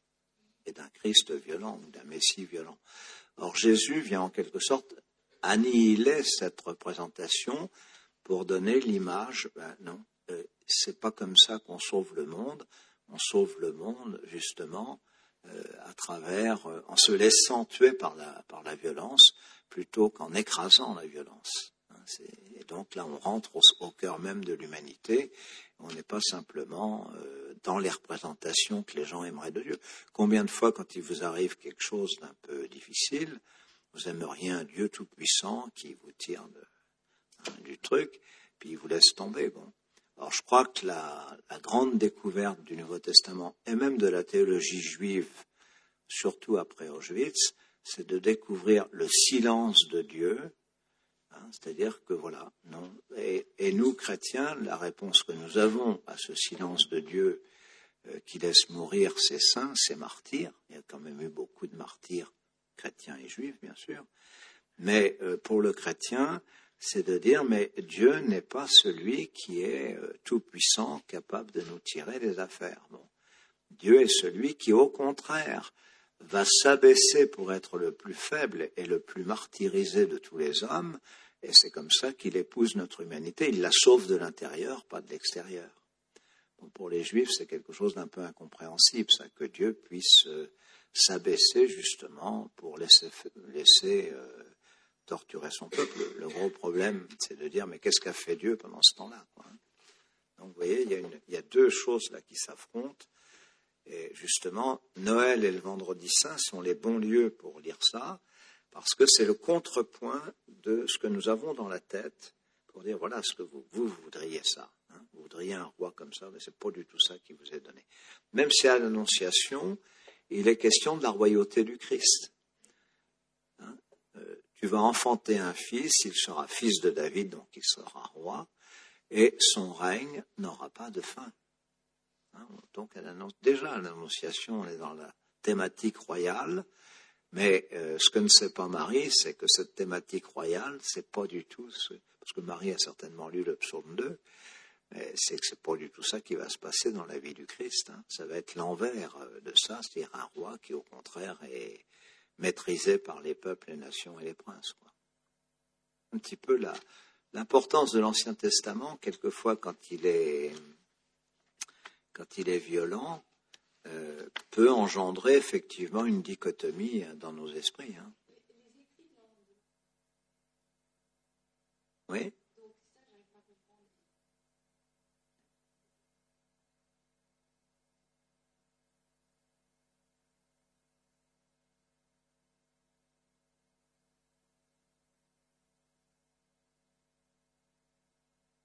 et d'un Christ violent, ou d'un Messie violent. Or, Jésus vient en quelque sorte annihiler cette représentation pour donner l'image, ben non, euh, c'est pas comme ça qu'on sauve le monde, on sauve le monde justement euh, à travers, euh, en se laissant tuer par la, par la violence, plutôt qu'en écrasant la violence. Hein, c'est, et donc là, on rentre au, au cœur même de l'humanité, on n'est pas simplement euh, dans les représentations que les gens aimeraient de Dieu. Combien de fois, quand il vous arrive quelque chose d'un peu difficile, vous aimeriez un Dieu tout-puissant qui vous tire de, hein, du truc, puis il vous laisse tomber. Bon. Alors je crois que la, la grande découverte du Nouveau Testament, et même de la théologie juive, surtout après Auschwitz, c'est de découvrir le silence de Dieu, hein, c'est-à-dire que voilà, non. Et, et nous, chrétiens, la réponse que nous avons à ce silence de Dieu euh, qui laisse mourir ses saints, ses martyrs, il y a quand même eu beaucoup de martyrs chrétiens et juifs, bien sûr, mais euh, pour le chrétien, c'est de dire, mais Dieu n'est pas celui qui est euh, tout-puissant, capable de nous tirer des affaires. Bon. Dieu est celui qui, au contraire, va s'abaisser pour être le plus faible et le plus martyrisé de tous les hommes, et c'est comme ça qu'il épouse notre humanité. Il la sauve de l'intérieur, pas de l'extérieur. Bon, pour les Juifs, c'est quelque chose d'un peu incompréhensible, ça, que Dieu puisse euh, s'abaisser justement pour laisser, laisser euh, torturer son peuple. Le gros problème, c'est de dire, mais qu'est-ce qu'a fait Dieu pendant ce temps-là, quoi. Donc, vous voyez, il y a, une, il y a deux choses là qui s'affrontent. Et justement, Noël et le Vendredi Saint sont les bons lieux pour lire ça, parce que c'est le contrepoint de ce que nous avons dans la tête, pour dire, voilà ce que vous, vous, vous voudriez ça. Hein, vous voudriez un roi comme ça, mais ce n'est pas du tout ça qui vous est donné. Même si à l'Annonciation, il est question de la royauté du Christ. Hein, euh, tu vas enfanter un fils, il sera fils de David, donc il sera roi, et son règne n'aura pas de fin. Hein, donc, elle annonce, déjà à l'Annonciation, on est dans la thématique royale, mais euh, ce que ne sait pas Marie, c'est que cette thématique royale, c'est pas du tout, ce, parce que Marie a certainement lu le psaume deux, mais c'est que c'est pas du tout ça qui va se passer dans la vie du Christ. Hein. Ça va être l'envers de ça, c'est-à-dire un roi qui, au contraire, est maîtrisé par les peuples, les nations et les princes, quoi. Un petit peu la, l'importance de l'Ancien Testament, quelquefois quand il est, quand il est violent, euh, peut engendrer effectivement une dichotomie dans nos esprits. Hein. Oui.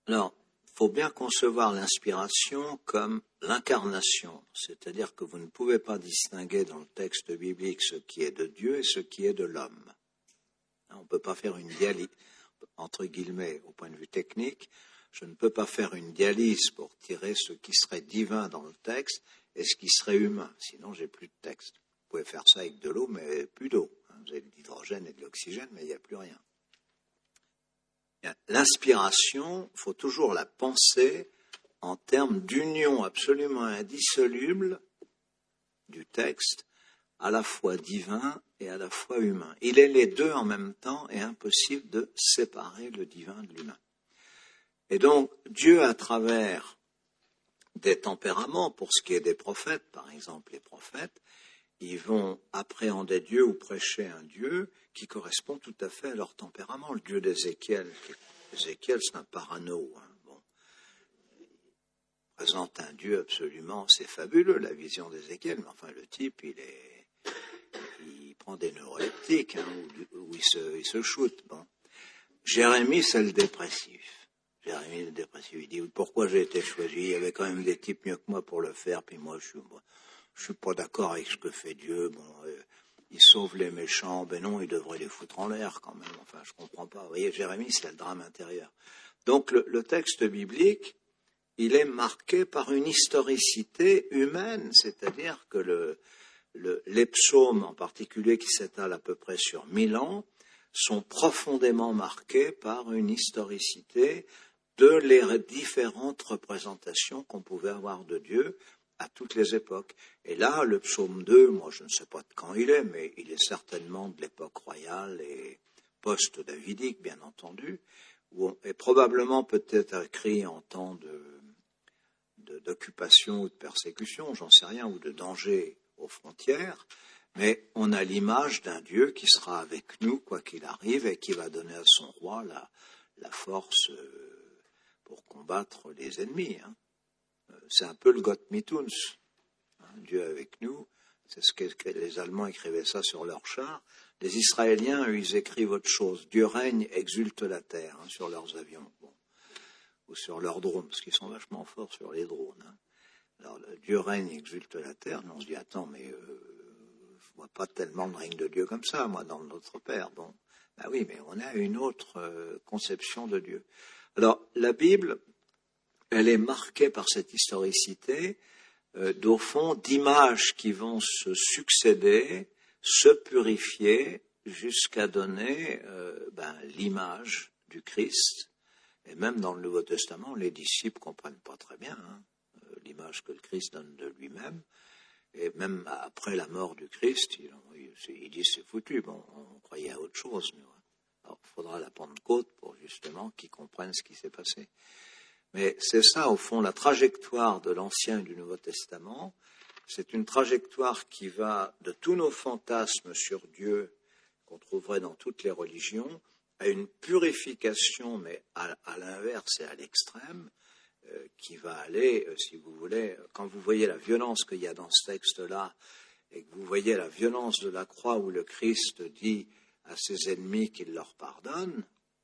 Alors, il faut bien concevoir l'inspiration comme l'incarnation, c'est-à-dire que vous ne pouvez pas distinguer dans le texte biblique ce qui est de Dieu et ce qui est de l'homme. On ne peut pas faire une dialyse, entre guillemets, au point de vue technique, je ne peux pas faire une dialyse pour tirer ce qui serait divin dans le texte et ce qui serait humain, sinon j'ai plus de texte. Vous pouvez faire ça avec de l'eau, mais plus d'eau. Vous avez de l'hydrogène et de l'oxygène, mais il n'y a plus rien. L'inspiration, il faut toujours la penser en termes d'union absolument indissoluble du texte, à la fois divin et à la fois humain. Il est les deux en même temps et impossible de séparer le divin de l'humain. Et donc, Dieu, à travers des tempéraments, pour ce qui est des prophètes, par exemple les prophètes, ils vont appréhender Dieu ou prêcher un Dieu qui correspond tout à fait à leur tempérament. Le Dieu d'Ézéchiel, Ézéchiel, c'est un parano. Hein. Bon. Il présente un Dieu absolument, c'est fabuleux, la vision d'Ézéchiel, mais enfin, le type, il est, il prend des neuroleptiques, hein, où, où il se, il se shoot. Bon. Jérémie, c'est le dépressif. Jérémie, le dépressif, il dit, pourquoi j'ai été choisi? Il y avait quand même des types mieux que moi pour le faire, puis moi, je suis, moi, je suis pas d'accord avec ce que fait Dieu. Bon, euh, il sauve les méchants, ben non, il devrait les foutre en l'air quand même. Enfin, je comprends pas. Vous voyez, Jérémie, c'est le drame intérieur. Donc, le, le texte biblique, il est marqué par une historicité humaine, c'est-à-dire que le, le, les psaumes, en particulier, qui s'étalent à peu près sur mille ans, sont profondément marqués par une historicité de les différentes représentations qu'on pouvait avoir de Dieu à toutes les époques. Et là, le psaume deux, moi je ne sais pas de quand il est, mais il est certainement de l'époque royale et post-davidique, bien entendu, où on est probablement peut-être écrit en temps de, de, d'occupation ou de persécution, j'en sais rien, ou de danger aux frontières, mais on a l'image d'un Dieu qui sera avec nous, quoi qu'il arrive, et qui va donner à son roi la, la force pour combattre les ennemis, hein. C'est un peu le Gott mit uns, hein, Dieu avec nous. C'est ce que les Allemands écrivaient ça sur leurs chars. Les Israéliens, eux, ils écrivent autre chose. Dieu règne, exulte la terre, hein, sur leurs avions, bon. Ou sur leurs drones, parce qu'ils sont vachement forts sur les drones. Hein. Alors, Dieu règne, exulte la terre. Mais on se dit, attends, mais euh, je vois pas tellement le règne de Dieu comme ça, moi, dans notre Père. Bon, ben oui, mais on a une autre euh, conception de Dieu. Alors, la Bible, elle est marquée par cette historicité, euh, d'au fond, d'images qui vont se succéder, se purifier, jusqu'à donner euh, ben, l'image du Christ. Et même dans le Nouveau Testament, les disciples ne comprennent pas très bien, hein, euh, l'image que le Christ donne de lui-même. Et même après la mort du Christ, ils, ils disent c'est foutu, bon, on croyait à autre chose. Nous. Alors, il faudra la Pentecôte pour justement qu'ils comprennent ce qui s'est passé. Mais c'est ça, au fond, la trajectoire de l'Ancien et du Nouveau Testament. C'est une trajectoire qui va de tous nos fantasmes sur Dieu, qu'on trouverait dans toutes les religions, à une purification, mais à, à l'inverse et à l'extrême, euh, qui va aller, euh, si vous voulez, quand vous voyez la violence qu'il y a dans ce texte-là, et que vous voyez la violence de la croix où le Christ dit à ses ennemis qu'il leur pardonne,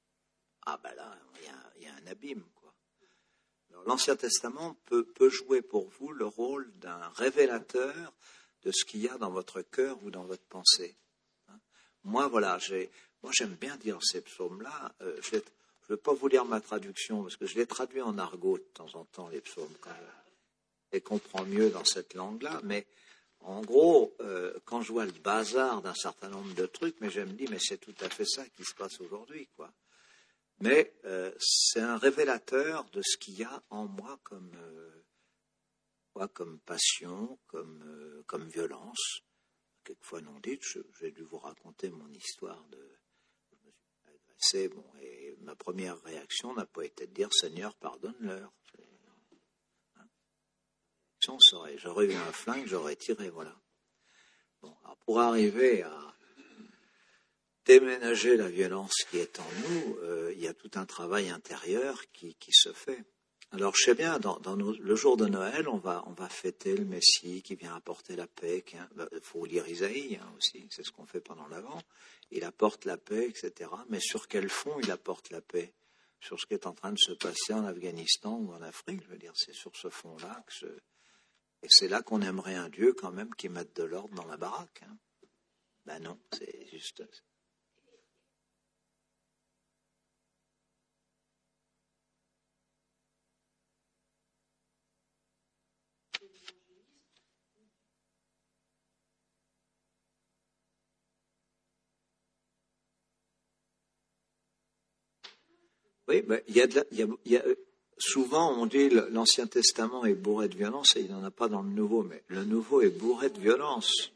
ah ben là, il y a, il y a un abîme, quoi. L'Ancien Testament peut, peut jouer pour vous le rôle d'un révélateur de ce qu'il y a dans votre cœur ou dans votre pensée. Moi, voilà, j'ai, moi j'aime bien dire ces psaumes-là. Euh, je ne vais pas vous lire ma traduction, parce que je les traduis en argot de temps en temps, les psaumes, quand je les comprends mieux dans cette langue-là. Mais en gros, euh, quand je vois le bazar d'un certain nombre de trucs, mais je me dis, mais c'est tout à fait ça qui se passe aujourd'hui, quoi. Mais euh, c'est un révélateur de ce qu'il y a en moi comme, euh, quoi, comme passion, comme, euh, comme violence. Quelquefois non dite, je, j'ai dû vous raconter mon histoire de... Je me suis agressé, bon, et ma première réaction n'a pas été de dire « Seigneur, pardonne-leur ». Hein? Serait, j'aurais eu un flingue, j'aurais tiré, voilà. Bon, alors pour arriver à déménager la violence qui est en nous, euh, il y a tout un travail intérieur qui, qui se fait. Alors je sais bien, dans, dans nos, le jour de Noël, on va, on va fêter le Messie qui vient apporter la paix. Il hein, bah, faut lire Isaïe hein, aussi, c'est ce qu'on fait pendant l'Avent. Il apporte la paix, et cetera. Mais sur quel fond il apporte la paix? sur ce qui est en train de se passer en Afghanistan ou en Afrique. Je veux dire, c'est sur ce fond-là que je... Et c'est là qu'on aimerait un Dieu quand même qui mette de l'ordre dans la baraque. Hein. Ben non, c'est juste... Oui, ben, il y a de la, il y a, il y a, souvent on dit que l'Ancien Testament est bourré de violence et il n'en a pas dans le Nouveau, mais le Nouveau est bourré de violence.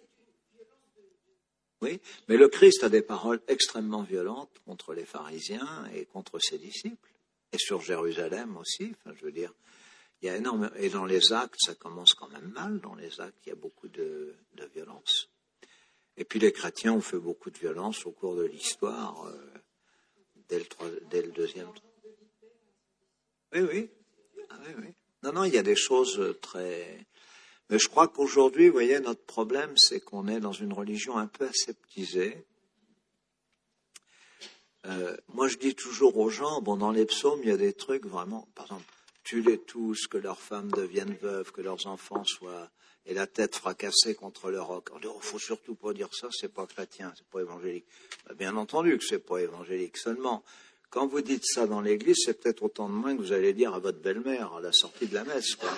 Oui, mais le Christ a des paroles extrêmement violentes contre les pharisiens et contre ses disciples, et sur Jérusalem aussi. Enfin, je veux dire, il y a énormément, et dans les actes, ça commence quand même mal. Dans les actes, il y a beaucoup de, de violence. Et puis les chrétiens ont fait beaucoup de violence au cours de l'histoire. Euh, Dès le, trois, dès le deuxième. Oui, oui. Ah, oui, oui. Non, non, il y a des choses très... Mais je crois qu'aujourd'hui, vous voyez, notre problème, c'est qu'on est dans une religion un peu aseptisée. Euh, moi, je dis toujours aux gens, bon, dans les psaumes, il y a des trucs vraiment... Par exemple, tue-les tous, que leurs femmes deviennent veuves, que leurs enfants soient... et la tête fracassée contre le roc. Il oh, faut surtout pas dire ça, c'est pas chrétien, c'est pas évangélique. Bien entendu que c'est pas évangélique. Seulement, quand vous dites ça dans l'église, c'est peut-être autant de moins que vous allez dire à votre belle-mère à la sortie de la messe, quoi.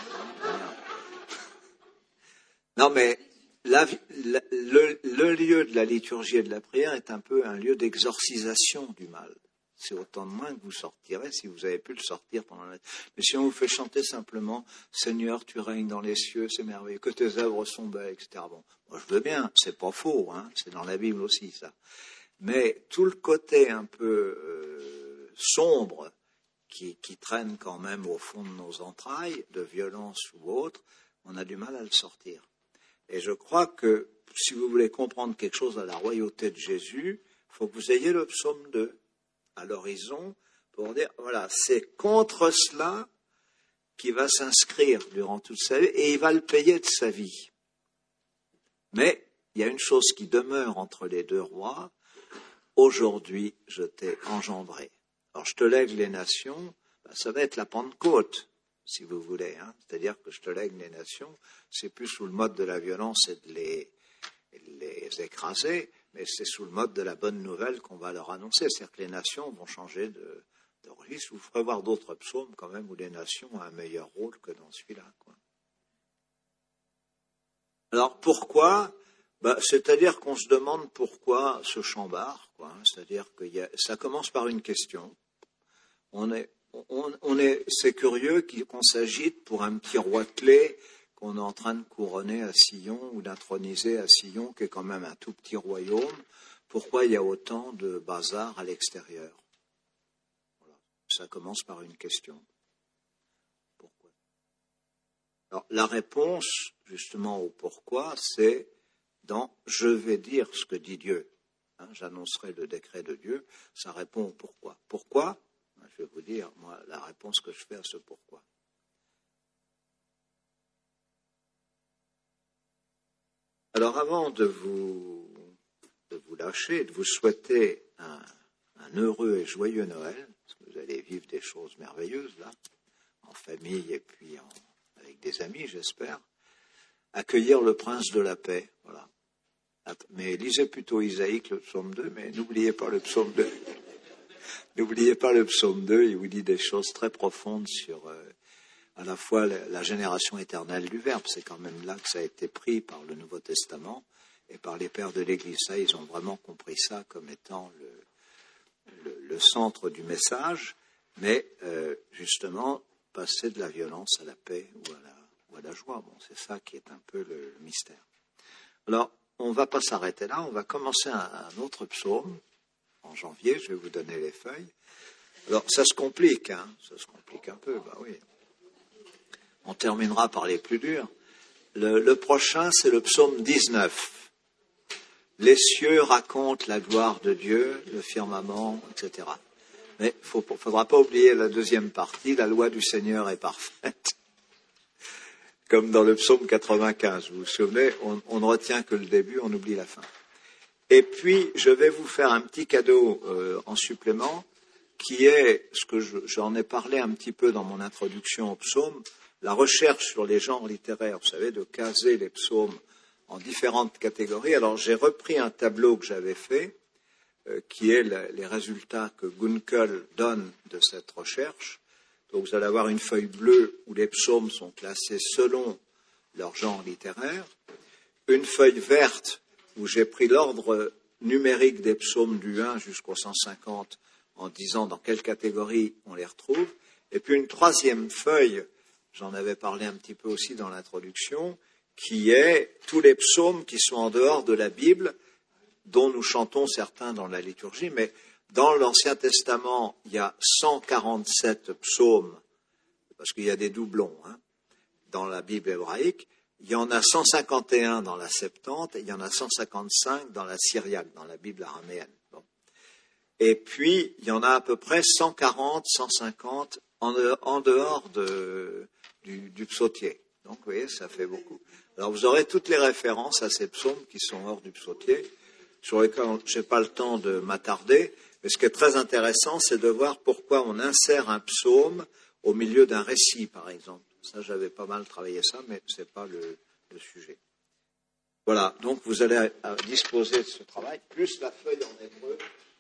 Non, mais la, la, le, le lieu de la liturgie et de la prière est un peu un lieu d'exorcisation du mal. C'est autant de moins que vous sortirez si vous avez pu le sortir pendant la... Mais si on vous fait chanter simplement « Seigneur, tu règnes dans les cieux, c'est merveilleux, que tes œuvres sont belles, et cetera » Bon, moi je veux bien, c'est pas faux, hein, c'est dans la Bible aussi ça. Mais tout le côté un peu euh, sombre qui, qui traîne quand même au fond de nos entrailles, de violence ou autre, on a du mal à le sortir. Et je crois que si vous voulez comprendre quelque chose à la royauté de Jésus, il faut que vous ayez le psaume deux à l'horizon pour dire, voilà, c'est contre cela qu'il va s'inscrire durant toute sa vie et il va le payer de sa vie. Mais il y a une chose qui demeure entre les deux rois. Aujourd'hui, je t'ai engendré. Alors, je te lègue les nations, ben, ça va être la Pentecôte, si vous voulez. Hein. C'est-à-dire que je te lègue les nations, c'est plus sous le mode de la violence et de les, les écraser, mais c'est sous le mode de la bonne nouvelle qu'on va leur annoncer. C'est-à-dire que les nations vont changer de, de registre. Vous ferez voir d'autres psaumes quand même où les nations ont un meilleur rôle que dans celui-là, quoi. Alors, pourquoi? Ben, c'est-à-dire qu'on se demande pourquoi ce chambard, quoi. Hein. C'est-à-dire que y a, ça commence par une question. On est, on, on est, c'est curieux qu'on s'agite pour un petit roitelet qu'on est en train de couronner à Sion ou d'introniser à Sion, qui est quand même un tout petit royaume. Pourquoi il y a autant de bazar à l'extérieur? Voilà. Ça commence par une question. Pourquoi? Alors, la réponse, justement, au pourquoi, c'est dans « je vais dire ce que dit Dieu hein, ». J'annoncerai le décret de Dieu. Ça répond au pourquoi. Pourquoi? Je vais vous dire, moi, la réponse que je fais à ce pourquoi. Alors, avant de vous, de vous lâcher, de vous souhaiter un, un heureux et joyeux Noël, parce que vous allez vivre des choses merveilleuses, là, en famille et puis en, avec des amis, j'espère, accueillir le prince de la paix, voilà. Mais lisez plutôt Isaïe que le psaume deux, mais n'oubliez pas le psaume deux. N'oubliez pas le psaume deux, il vous dit des choses très profondes sur... Euh, à la fois la génération éternelle du Verbe, c'est quand même là que ça a été pris par le Nouveau Testament et par les pères de l'Église. Ça, ils ont vraiment compris ça comme étant le, le, le centre du message, mais euh, justement, passer de la violence à la paix ou à la, ou à la joie. Bon, c'est ça qui est un peu le, le mystère. Alors, on ne va pas s'arrêter là, on va commencer un, un autre psaume en janvier, je vais vous donner les feuilles. Alors, ça se complique, hein, ça se complique un peu, bah oui. On terminera par les plus durs. Le, le prochain, c'est le psaume dix-neuf. Les cieux racontent la gloire de Dieu, le firmament, et cetera. Mais il ne faudra pas oublier la deuxième partie, la loi du Seigneur est parfaite. Comme dans le psaume quatre-vingt-quinze, vous vous souvenez, on, on ne retient que le début, on oublie la fin. Et puis, je vais vous faire un petit cadeau euh, en supplément. qui est ce que je, j'en ai parlé un petit peu dans mon introduction au psaume, la recherche sur les genres littéraires, vous savez, de caser les psaumes en différentes catégories. Alors j'ai repris un tableau que j'avais fait, euh, qui est la, les résultats que Gunkel donne de cette recherche. Donc vous allez avoir une feuille bleue où les psaumes sont classés selon leur genre littéraire, une feuille verte où j'ai pris l'ordre numérique des psaumes du un jusqu'au cent cinquante en disant dans quelle catégorie on les retrouve, et puis une troisième feuille, j'en avais parlé un petit peu aussi dans l'introduction, qui est tous les psaumes qui sont en dehors de la Bible, dont nous chantons certains dans la liturgie, mais dans l'Ancien Testament, il y a cent quarante-sept psaumes, parce qu'il y a des doublons hein, dans la Bible hébraïque. Il y en a cent cinquante et un dans la Septante, et il y en a cent cinquante-cinq dans la Syriaque, dans la Bible araméenne. Bon. Et puis, il y en a à peu près cent quarante, cent cinquante en, en dehors de, du, du psautier. Donc, vous voyez, ça fait beaucoup. Alors, vous aurez toutes les références à ces psaumes qui sont hors du psautier, sur lesquels je n'ai pas le temps de m'attarder. Mais ce qui est très intéressant, c'est de voir pourquoi on insère un psaume au milieu d'un récit, par exemple. Ça, j'avais pas mal travaillé ça, mais ce n'est pas le, le sujet. Voilà, donc vous allez à, à disposer de ce travail, plus la feuille en hébreu.